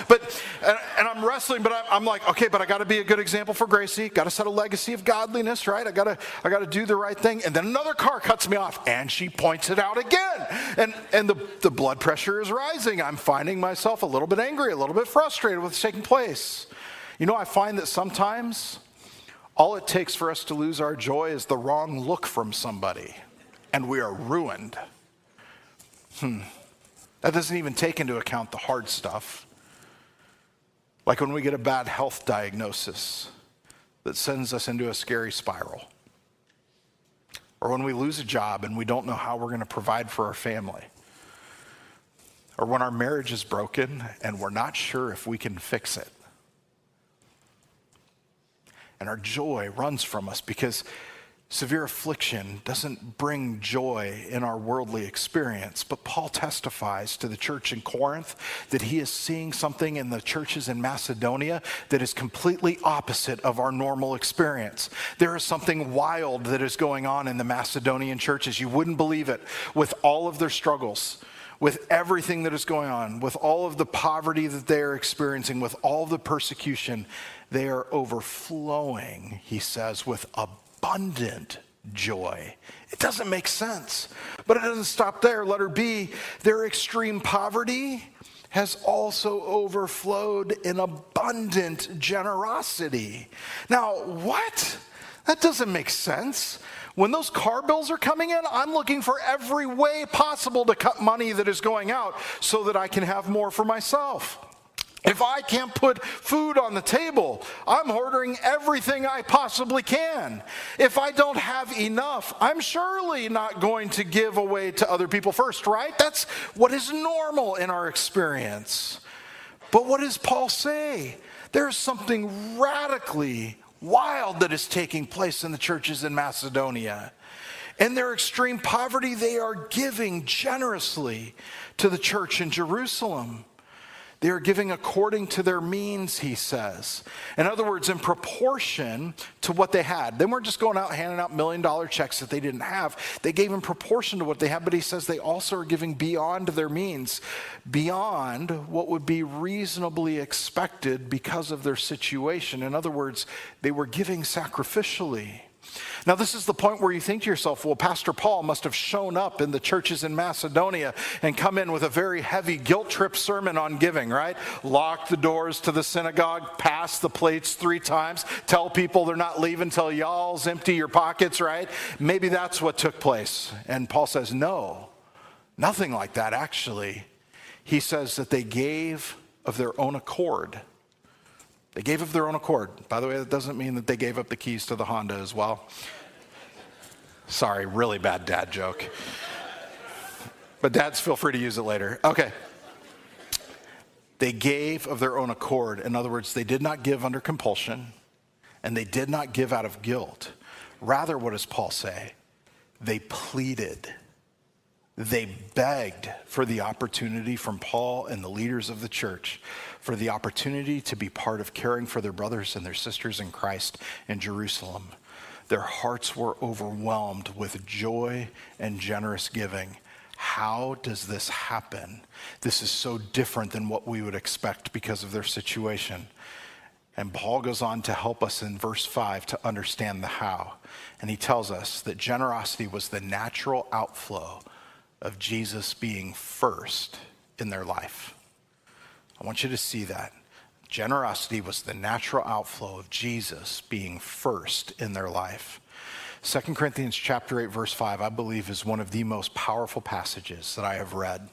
and I'm wrestling, but I'm like, okay, but I got to be a good example for Gracie. Got to set a legacy of godliness, right? I got to do the right thing. And then another car cuts me off and she points it out again. And the blood pressure is rising. I'm finding myself a little bit angry, a little bit frustrated with what's taking place. You know, I find that sometimes all it takes for us to lose our joy is the wrong look from somebody, and we are ruined. That doesn't even take into account the hard stuff. Like when we get a bad health diagnosis that sends us into a scary spiral. Or when we lose a job and we don't know how we're going to provide for our family. Or when our marriage is broken and we're not sure if we can fix it. And our joy runs from us because Severe affliction doesn't bring joy in our worldly experience, but Paul testifies to the church in Corinth that he is seeing something in the churches in Macedonia that is completely opposite of our normal experience. There is something wild that is going on in the Macedonian churches. You wouldn't believe it. With all of their struggles, with everything that is going on, with all of the poverty that they are experiencing, with all the persecution, they are overflowing, he says, with abundant joy. It doesn't make sense, but it doesn't stop there. Letter B, their extreme poverty has also overflowed in abundant generosity. Now, what? That doesn't make sense. When those car bills are coming in, I'm looking for every way possible to cut money that is going out so that I can have more for myself. If I can't put food on the table, I'm ordering everything I possibly can. If I don't have enough, I'm surely not going to give away to other people first, right? That's what is normal in our experience. But what does Paul say? There's something radically wild that is taking place in the churches in Macedonia. In their extreme poverty, they are giving generously to the church in Jerusalem. They are giving according to their means, he says. In other words, in proportion to what they had. They weren't just going out handing out $1 million checks that they didn't have. They gave in proportion to what they had, but he says they also are giving beyond their means, beyond what would be reasonably expected because of their situation. In other words, they were giving sacrificially. Now, this is the point where you think to yourself, well, Pastor Paul must have shown up in the churches in Macedonia and come in with a very heavy guilt trip sermon on giving, right? Lock the doors to the synagogue, pass the plates 3 times, tell people they're not leaving till y'all's empty your pockets, right? Maybe that's what took place. And Paul says, no, nothing like that, actually. He says that they gave of their own accord. They gave of their own accord. By the way, that doesn't mean that they gave up the keys to the Honda as well. Sorry, really bad dad joke. But dads, feel free to use it later. Okay. They gave of their own accord. In other words, they did not give under compulsion, and they did not give out of guilt. Rather, what does Paul say? They pleaded. They begged for the opportunity from Paul and the leaders of the church for the opportunity to be part of caring for their brothers and their sisters in Christ in Jerusalem. Their hearts were overwhelmed with joy and generous giving. How does this happen? This is so different than what we would expect because of their situation. And Paul goes on to help us in verse 5 to understand the how. And he tells us that generosity was the natural outflow of Jesus being first in their life. I want you to see that. Generosity was the natural outflow of Jesus being first in their life. 2 Corinthians chapter 8, verse 5, I believe is one of the most powerful passages that I have read.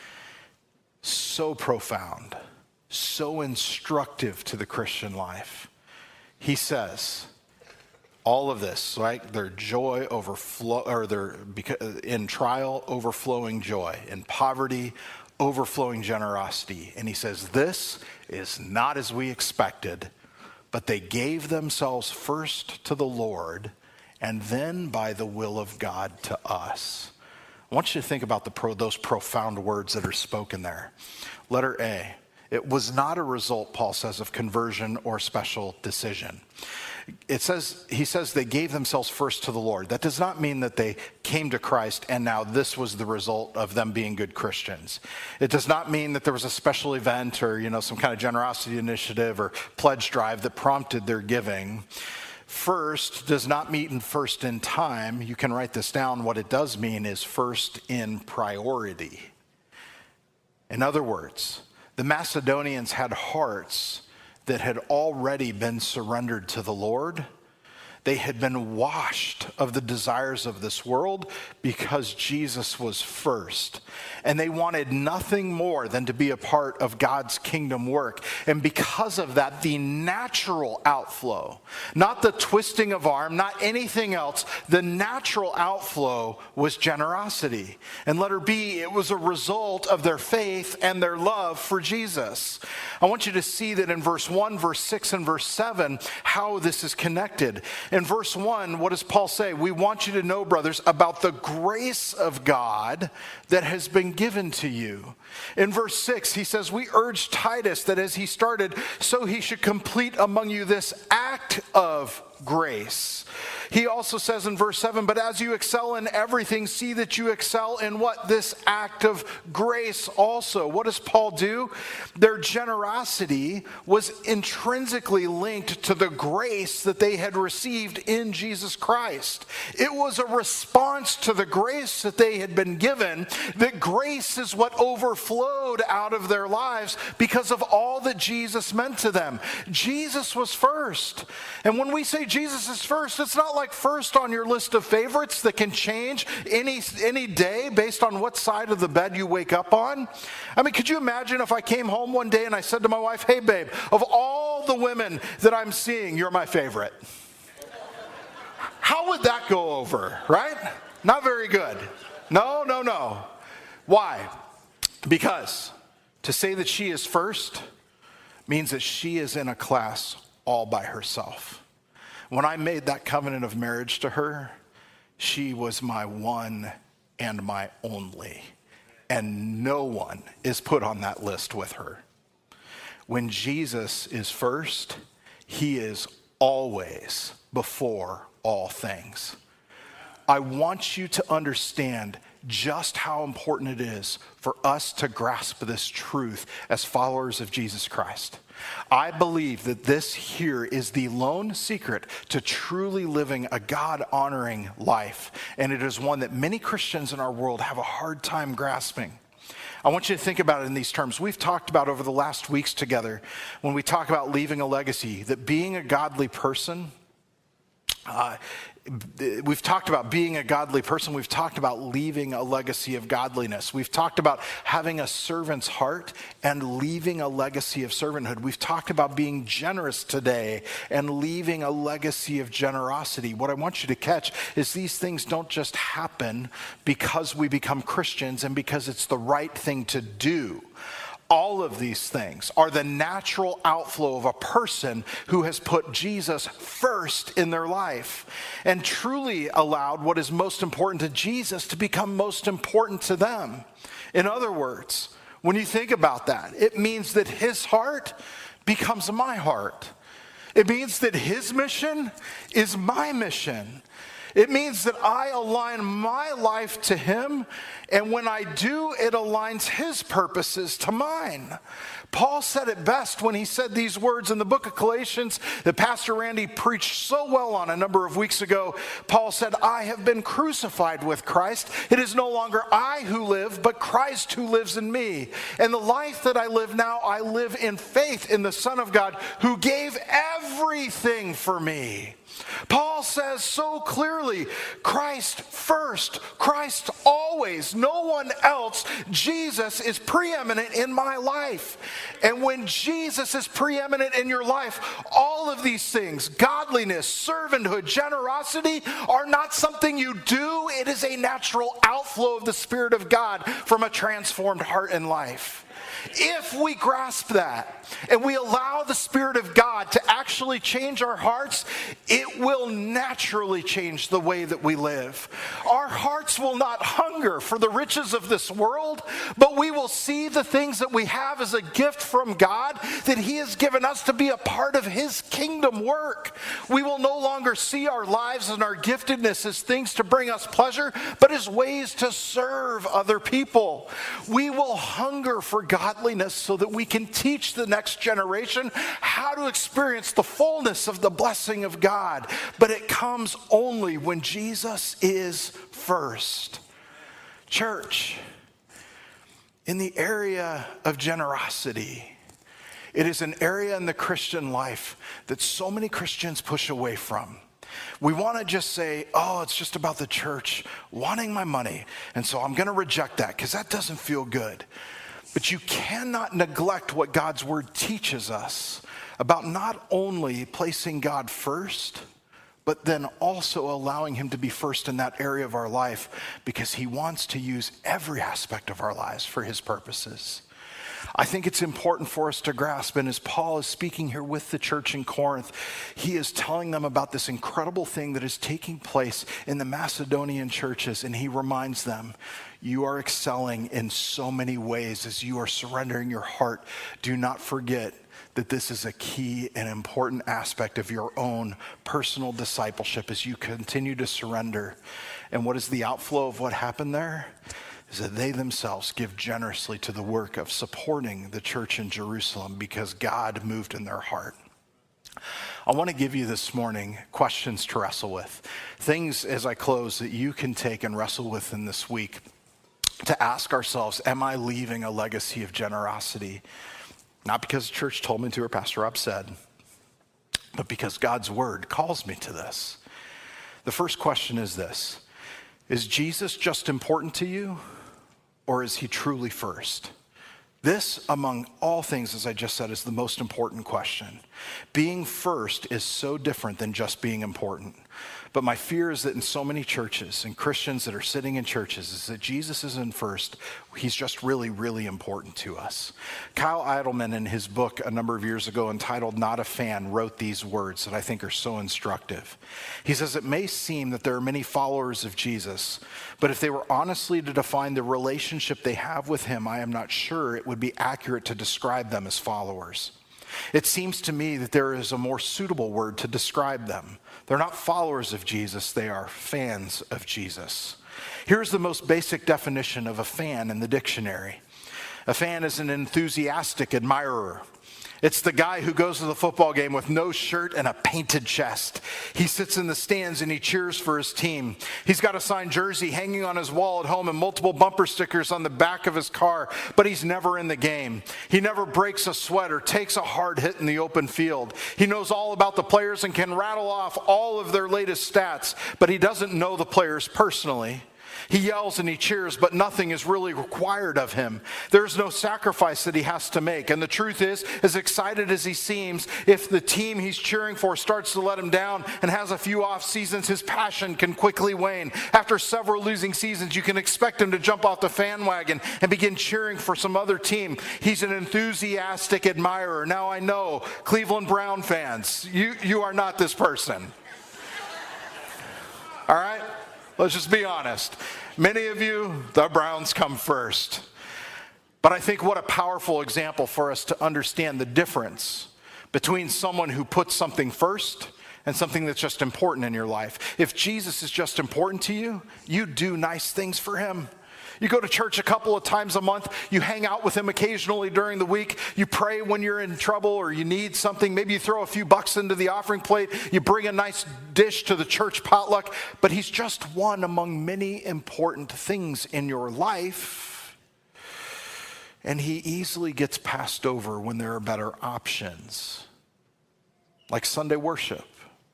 So profound, so instructive to the Christian life. He says, all of this, right? Their joy overflow, or their in trial, overflowing joy. In poverty, overflowing generosity. And he says, this is not as we expected, but they gave themselves first to the Lord, and then by the will of God to us. I want you to think about those profound words that are spoken there. Letter A, it was not a result, Paul says, of conversion or special decision. He says they gave themselves first to the Lord. That does not mean that they came to Christ and now this was the result of them being good Christians. It does not mean that there was a special event or, some kind of generosity initiative or pledge drive that prompted their giving. First does not mean first in time. You can write this down. What it does mean is first in priority. In other words, the Macedonians had hearts that had already been surrendered to the Lord. They had been washed of the desires of this world because Jesus was first. And they wanted nothing more than to be a part of God's kingdom work. And because of that, the natural outflow, not the twisting of arm, not anything else, the natural outflow was generosity. And letter B, it was a result of their faith and their love for Jesus. I want you to see that in verse 1, verse 6, and verse 7, how this is connected. In verse 1, what does Paul say? We want you to know, brothers, about the grace of God that has been given to you. In verse 6, he says, we urge Titus that as he started, so he should complete among you this act of grace. He also says in verse 7, but as you excel in everything, see that you excel in what? This act of grace also. What does Paul do? Their generosity was intrinsically linked to the grace that they had received in Jesus Christ. It was a response to the grace that they had been given. That grace is what overflowed out of their lives because of all that Jesus meant to them. Jesus was first. And when we say Jesus is first, it's not like first on your list of favorites that can change any day based on what side of the bed you wake up on. I mean, could you imagine if I came home one day and I said to my wife, hey babe, of all the women that I'm seeing, you're my favorite. How would that go over, right? Not very good. No. Why? Because to say that she is first means that she is in a class all by herself. When I made that covenant of marriage to her, she was my one and my only. And no one is put on that list with her. When Jesus is first, he is always before all things. I want you to understand just how important it is for us to grasp this truth as followers of Jesus Christ. I believe that this here is the lone secret to truly living a God-honoring life, and it is one that many Christians in our world have a hard time grasping. I want you to think about it in these terms. We've talked about over the last weeks together, when we talk about leaving a legacy, that being a godly person, we've talked about being a godly person. We've talked about leaving a legacy of godliness. We've talked about having a servant's heart and leaving a legacy of servanthood. We've talked about being generous today and leaving a legacy of generosity. What I want you to catch is these things don't just happen because we become Christians and because it's the right thing to do. All of these things are the natural outflow of a person who has put Jesus first in their life and truly allowed what is most important to Jesus to become most important to them. In other words, when you think about that, it means that his heart becomes my heart. It means that his mission is my mission. It means that I align my life to him, and when I do, it aligns his purposes to mine. Paul said it best when he said these words in the book of Galatians that Pastor Randy preached so well on a number of weeks ago. Paul said, I have been crucified with Christ. It is no longer I who live, but Christ who lives in me. And the life that I live now, I live in faith in the Son of God who gave everything for me. Paul says so clearly, Christ first, Christ always, no one else. Jesus is preeminent in my life. And when Jesus is preeminent in your life, all of these things, godliness, servanthood, generosity, are not something you do. It is a natural outflow of the Spirit of God from a transformed heart and life. If we grasp that and we allow the Spirit of God to actually change our hearts, it will naturally change the way that we live. Our hearts will not hunger for the riches of this world, but we will see the things that we have as a gift from God that he has given us to be a part of his kingdom work. We will no longer see our lives and our giftedness as things to bring us pleasure, but as ways to serve other people. We will hunger for godliness so that we can teach the next generation how to experience the fullness of the blessing of God. But it comes only when Jesus is first. Church, in the area of generosity, it is an area in the Christian life that so many Christians push away from. We want to just say, oh, it's just about the church wanting my money, and so I'm going to reject that because that doesn't feel good. But you cannot neglect what God's word teaches us about not only placing God first, but then also allowing him to be first in that area of our life because he wants to use every aspect of our lives for his purposes. I think it's important for us to grasp, and as Paul is speaking here with the church in Corinth, he is telling them about this incredible thing that is taking place in the Macedonian churches, and he reminds them, you are excelling in so many ways as you are surrendering your heart. Do not forget that this is a key and important aspect of your own personal discipleship as you continue to surrender. And what is the outflow of what happened there? Is that they themselves give generously to the work of supporting the church in Jerusalem because God moved in their heart. I want to give you this morning questions to wrestle with. Things as I close that you can take and wrestle with in this week to ask ourselves, am I leaving a legacy of generosity? Not because the church told me to or Pastor Rob said, but because God's word calls me to this. The first question is this: is Jesus just important to you, or is he truly first? This, among all things, as I just said, is the most important question. Being first is so different than just being important. But my fear is that in so many churches and Christians that are sitting in churches is that Jesus isn't first. He's just really, really important to us. Kyle Idleman, in his book a number of years ago entitled Not a Fan, wrote these words that I think are so instructive. He says, it may seem that there are many followers of Jesus, but if they were honestly to define the relationship they have with him, I am not sure it would be accurate to describe them as followers. It seems to me that there is a more suitable word to describe them. They're not followers of Jesus, they are fans of Jesus. Here's the most basic definition of a fan in the dictionary. A fan is an enthusiastic admirer. It's the guy who goes to the football game with no shirt and a painted chest. He sits in the stands and he cheers for his team. He's got a signed jersey hanging on his wall at home and multiple bumper stickers on the back of his car, but he's never in the game. He never breaks a sweat or takes a hard hit in the open field. He knows all about the players and can rattle off all of their latest stats, but he doesn't know the players personally. He yells and he cheers, but nothing is really required of him. There's no sacrifice that he has to make. And the truth is, as excited as he seems, if the team he's cheering for starts to let him down and has a few off seasons, his passion can quickly wane. After several losing seasons, you can expect him to jump off the fan wagon and begin cheering for some other team. He's an enthusiastic admirer. Now I know, Cleveland Brown fans, you are not this person. All right? Let's just be honest. Many of you, the Browns come first. But I think what a powerful example for us to understand the difference between someone who puts something first and something that's just important in your life. If Jesus is just important to you, you do nice things for him. You go to church a couple of times a month. You hang out with him occasionally during the week. You pray when you're in trouble or you need something. Maybe you throw a few bucks into the offering plate. You bring a nice dish to the church potluck. But he's just one among many important things in your life. And he easily gets passed over when there are better options, like Sunday worship.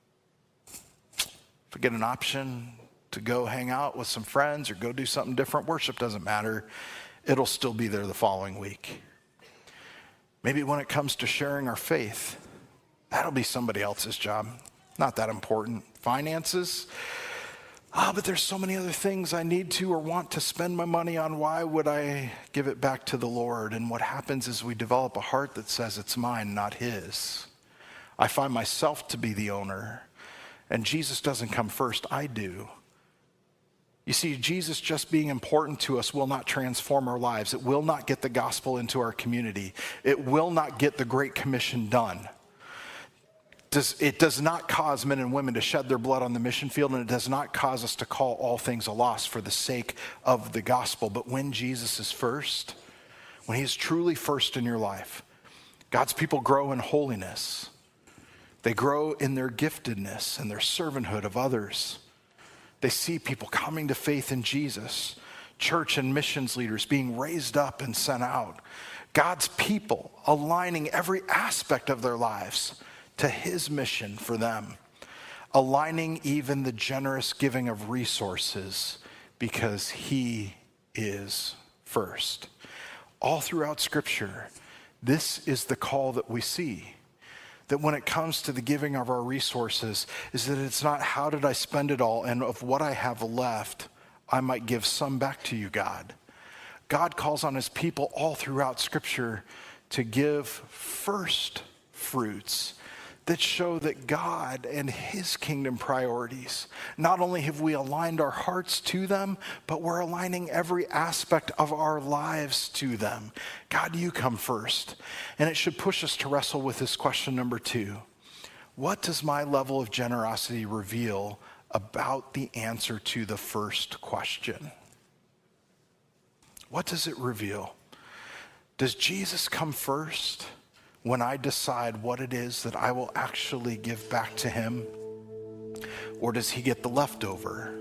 If I get an option to go hang out with some friends or go do something different, worship doesn't matter. It'll still be there the following week. Maybe when it comes to sharing our faith, that'll be somebody else's job. Not that important. Finances, but there's so many other things I need to or want to spend my money on. Why would I give it back to the Lord? And what happens is we develop a heart that says it's mine, not his. I find myself to be the owner, and Jesus doesn't come first, I do. You see, Jesus just being important to us will not transform our lives. It will not get the gospel into our community. It will not get the Great Commission done. It does not cause men and women to shed their blood on the mission field, and it does not cause us to call all things a loss for the sake of the gospel. But when Jesus is first, when he is truly first in your life, God's people grow in holiness. They grow in their giftedness and their servanthood of others. They see people coming to faith in Jesus, church and missions leaders being raised up and sent out, God's people aligning every aspect of their lives to his mission for them, aligning even the generous giving of resources because he is first. All throughout Scripture, this is the call that we see. That when it comes to the giving of our resources, is that it's not how did I spend it all, and of what I have left, I might give some back to you, God. God calls on his people all throughout Scripture to give first fruits that show that God and his kingdom priorities, not only have we aligned our hearts to them, but we're aligning every aspect of our lives to them. God, you come first. And it should push us to wrestle with this question number 2. What does my level of generosity reveal about the answer to the first question? What does it reveal? Does Jesus come first when I decide what it is that I will actually give back to him? Or does he get the leftover?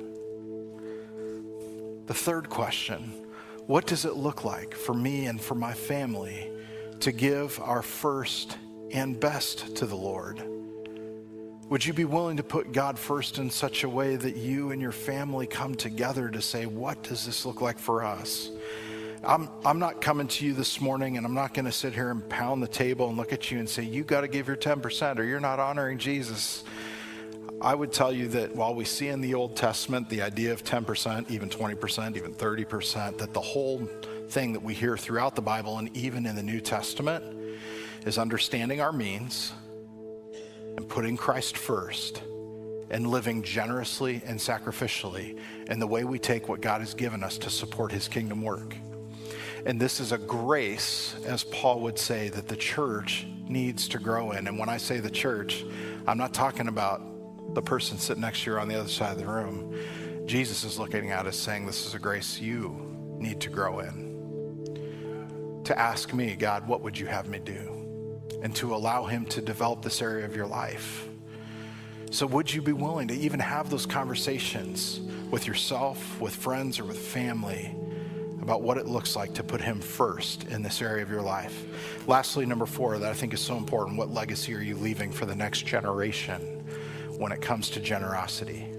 The third question, what does it look like for me and for my family to give our first and best to the Lord? Would you be willing to put God first in such a way that you and your family come together to say, what does this look like for us? I'm not coming to you this morning, and I'm not going to sit here and pound the table and look at you and say, you got to give your 10% or you're not honoring Jesus. I would tell you that while we see in the Old Testament the idea of 10%, even 20%, even 30%, that the whole thing that we hear throughout the Bible and even in the New Testament is understanding our means and putting Christ first and living generously and sacrificially in the way we take what God has given us to support his kingdom work. And this is a grace, as Paul would say, that the church needs to grow in. And when I say the church, I'm not talking about the person sitting next to you on the other side of the room. Jesus is looking at us saying, this is a grace you need to grow in. To ask me, God, what would you have me do? And to allow him to develop this area of your life. So would you be willing to even have those conversations with yourself, with friends, or with family about what it looks like to put him first in this area of your life? Lastly, number 4, that I think is so important, what legacy are you leaving for the next generation when it comes to generosity?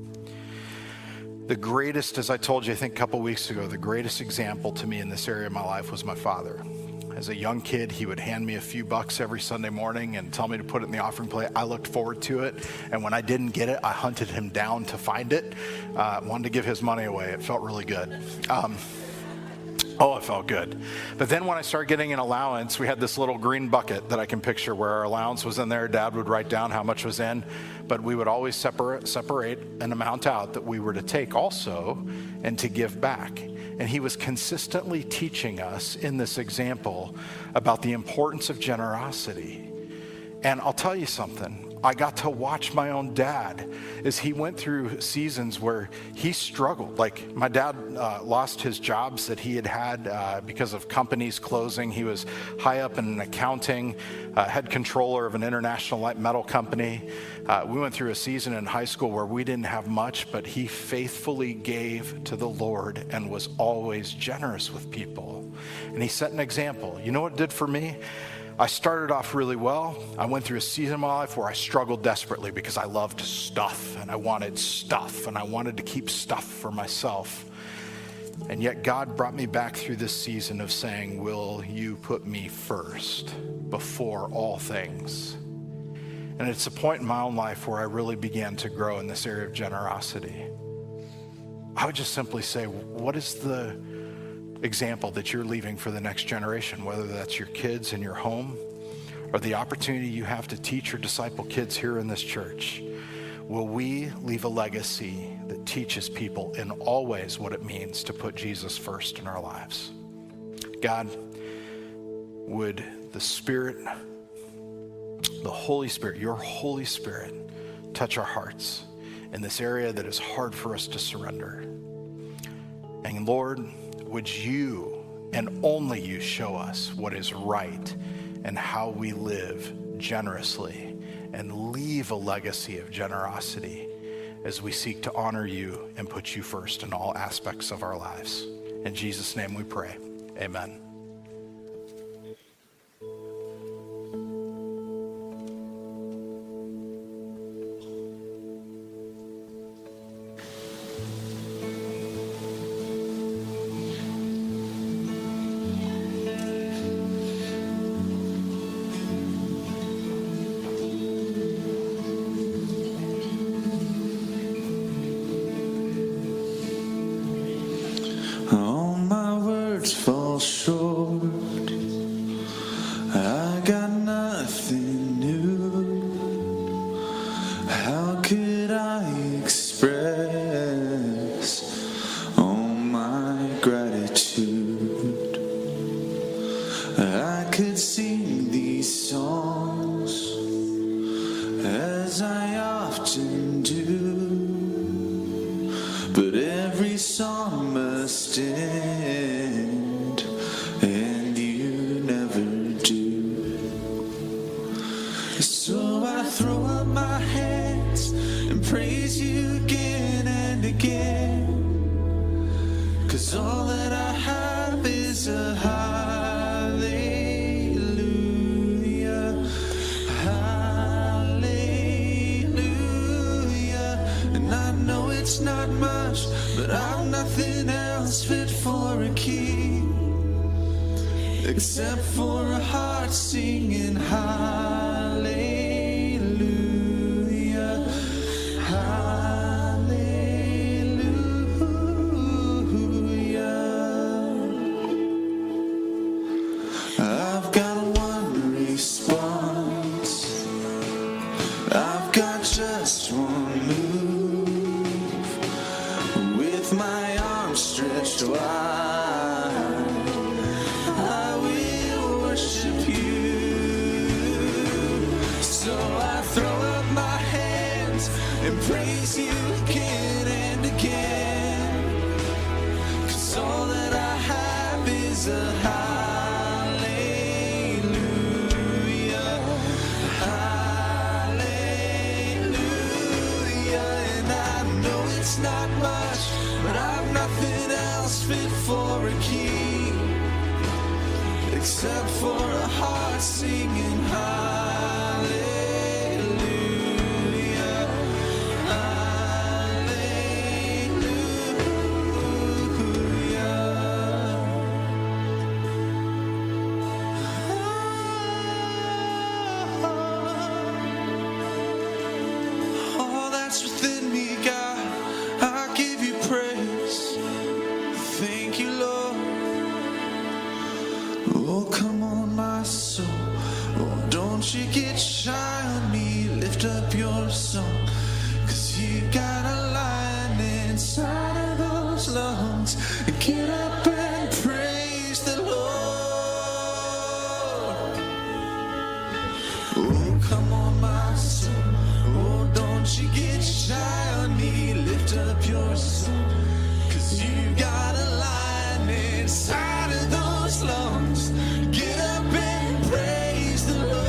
The greatest, as I told you, I think a couple weeks ago, the greatest example to me in this area of my life was my father. As a young kid, he would hand me a few bucks every Sunday morning and tell me to put it in the offering plate. I looked forward to it, and when I didn't get it, I hunted him down to find it. Wanted to give his money away. It felt really good. It felt good. But then when I started getting an allowance, we had this little green bucket that I can picture where our allowance was in there. Dad would write down how much was in, but we would always separate an amount out that we were to take also and to give back. And he was consistently teaching us in this example about the importance of generosity. And I'll tell you something. I got to watch my own dad as he went through seasons where he struggled. Like my dad lost his jobs that he had because of companies closing. He was high up in accounting, head controller of an international light metal company. We went through a season in high school where we didn't have much, but he faithfully gave to the Lord and was always generous with people. And he set an example. You know what it did for me? I started off really well. I went through a season of my life where I struggled desperately because I loved stuff and I wanted stuff and I wanted to keep stuff for myself. And yet God brought me back through this season of saying, will you put me first before all things? And it's a point in my own life where I really began to grow in this area of generosity. I would just simply say, what is the example that you're leaving for the next generation, whether that's your kids in your home or the opportunity you have to teach or disciple kids here in this church? Will we leave a legacy that teaches people in all ways what it means to put Jesus first in our lives? God, would the Spirit, the Holy Spirit, your Holy Spirit, touch our hearts in this area that is hard for us to surrender? And Lord, would you and only you show us what is right and how we live generously and leave a legacy of generosity as we seek to honor you and put you first in all aspects of our lives. In Jesus' name we pray. Amen. trust end, and you never do. So I throw up my hands and praise you again and again, 'cause all that I have is a hallelujah, hallelujah. And I know it's not much, but I'm nothing else fit for a king, except for a heart singing hallelujah, hallelujah. I've got one response, I've got just one move, with my arms stretched wide, I will worship you. So I throw up my hands and praise you again and again, 'cause all that I have is a hallelujah, hallelujah. And I know it's not much, but I've nothing else fit for a king, except for a heart singing hallelujah, hallelujah. All that's within me, God, I give you praise. Thank you, Lord. Oh, come on, my soul. Oh, don't you get shy on me. Lift up your song, 'cause you got a lion inside of those lungs. Get up and praise the Lord. Oh, come on, my soul. Oh, don't you get shy on me. Lift up your song, 'cause you got a lion inside of those lungs. Get up and praise the Lord.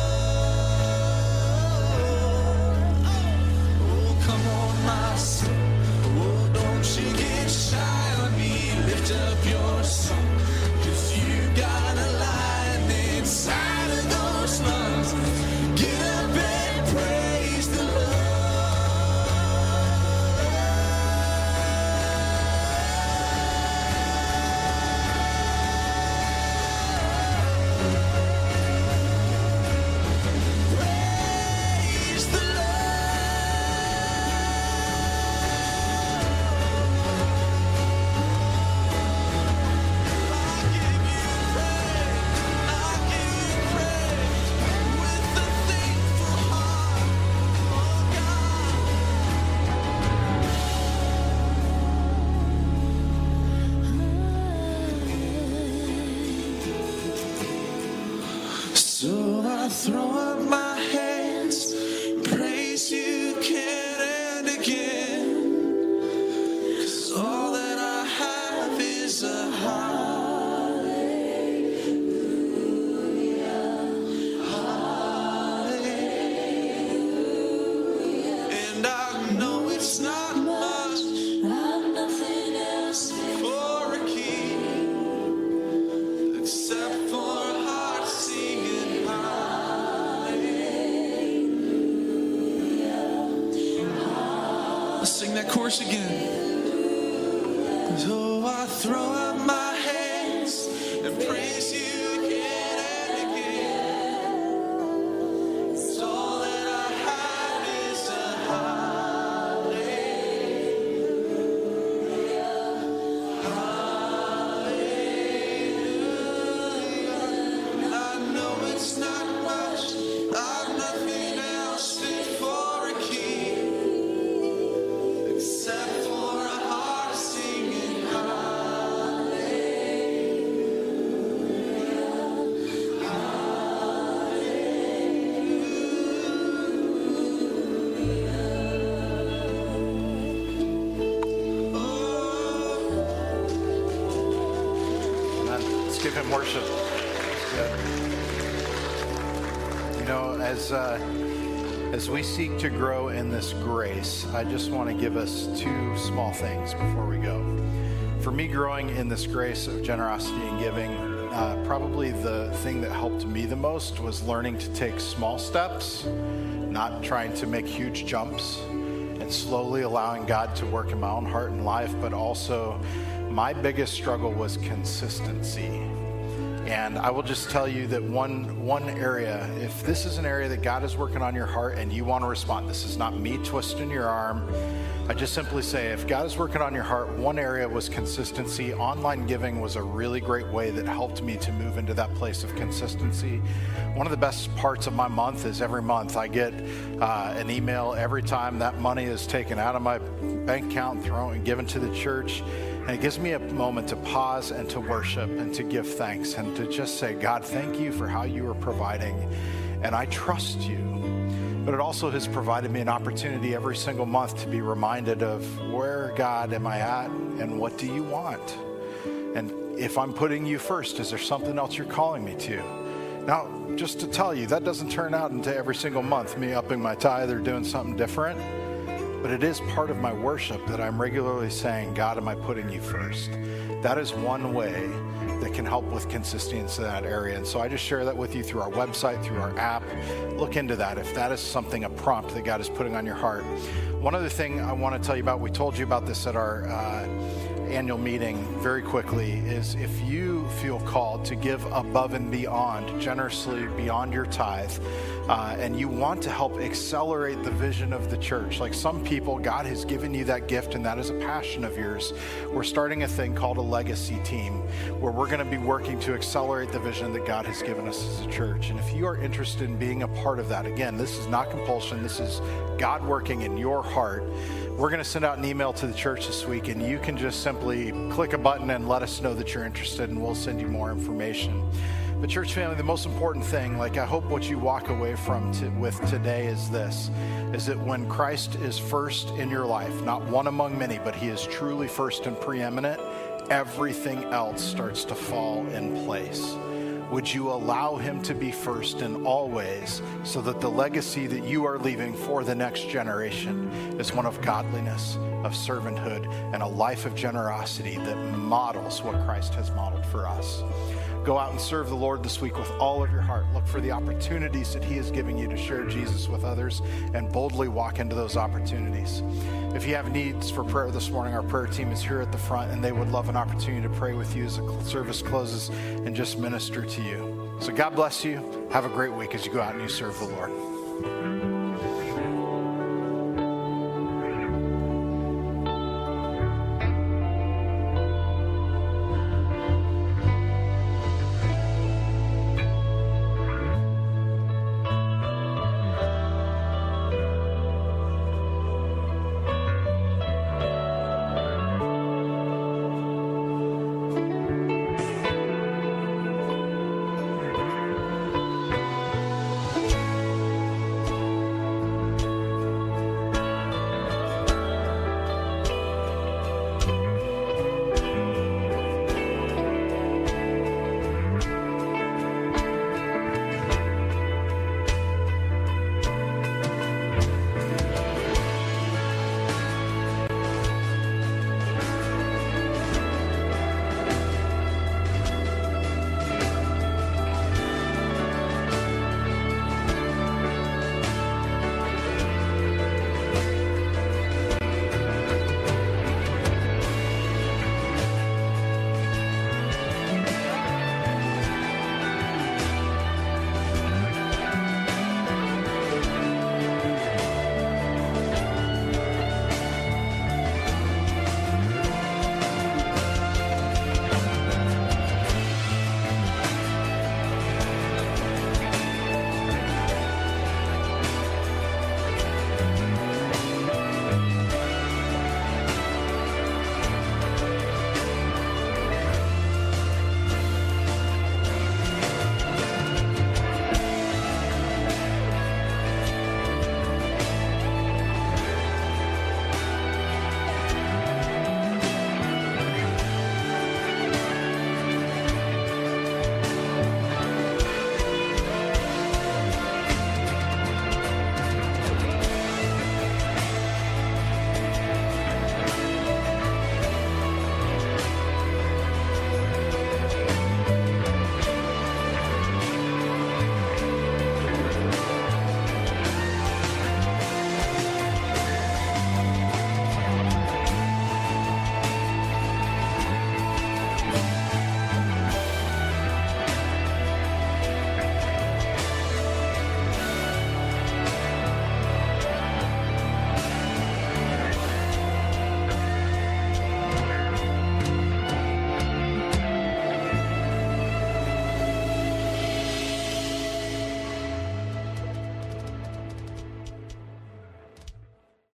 Oh, come on, my soul. Oh, don't you get shy on me. Lift up your song, 'cause you got a lion inside of those lungs. Get up and praise the Lord. Praise the So I throw up my hands, praise you again and again, 'cause all that I have is a hallelujah, hallelujah. And I know it's not much, I'm nothing else for a king, except for a heart singing hallelujah. Let's sing that chorus again. So I throw up my hands and praise you again and again. 'Cause all that I have is a hallelujah, hallelujah. And I know it's not much, I've nothing else fit for a king, except for a heart singing hallelujah. give him worship. You know, as we seek to grow in this grace, I just want to give us two small things before we go. For me, growing in this grace of generosity and giving, probably the thing that helped me the most was learning to take small steps, not trying to make huge jumps, and slowly allowing God to work in my own heart and life. But also, my biggest struggle was consistency. And I will just tell you that one area, if this is an area that God is working on your heart and you want to respond, this is not me twisting your arm. I just simply say, if God is working on your heart, one area was consistency. Online giving was a really great way that helped me to move into that place of consistency. One of the best parts of my month is every month I get an email every time that money is taken out of my bank account, thrown and given to the church. And it gives me a moment to pause and to worship and to give thanks and to just say, God, thank you for how you are providing. And I trust you. But it also has provided me an opportunity every single month to be reminded of where, God, am I at and what do you want? And if I'm putting you first, is there something else you're calling me to? Now, just to tell you, that doesn't turn out into every single month me upping my tithe or doing something different. But it is part of my worship that I'm regularly saying, God, am I putting you first? That is one way that can help with consistency in that area. And so I just share that with you through our website, through our app. Look into that if that is something, a prompt that God is putting on your heart. One other thing I want to tell you about, we told you about this at our annual meeting very quickly, is if you feel called to give above and beyond, generously beyond your tithe, and you want to help accelerate the vision of the church. Like some people, God has given you that gift and that is a passion of yours. We're starting a thing called a legacy team where we're going to be working to accelerate the vision that God has given us as a church. And if you are interested in being a part of that, again, this is not compulsion. This is God working in your heart. We're going to send out an email to the church this week, and you can just simply click a button and let us know that you're interested, and we'll send you more information. But church family, the most important thing, like I hope what you walk away from with today is this, is that when Christ is first in your life, not one among many, but he is truly first and preeminent, everything else starts to fall in place. Would you allow him to be first in all ways so that the legacy that you are leaving for the next generation is one of godliness, of servanthood, and a life of generosity that models what Christ has modeled for us? Go out and serve the Lord this week with all of your heart. Look for the opportunities that he is giving you to share Jesus with others and boldly walk into those opportunities. If you have needs for prayer this morning, our prayer team is here at the front and they would love an opportunity to pray with you as the service closes and just minister to you. So God bless you. Have a great week as you go out and you serve the Lord.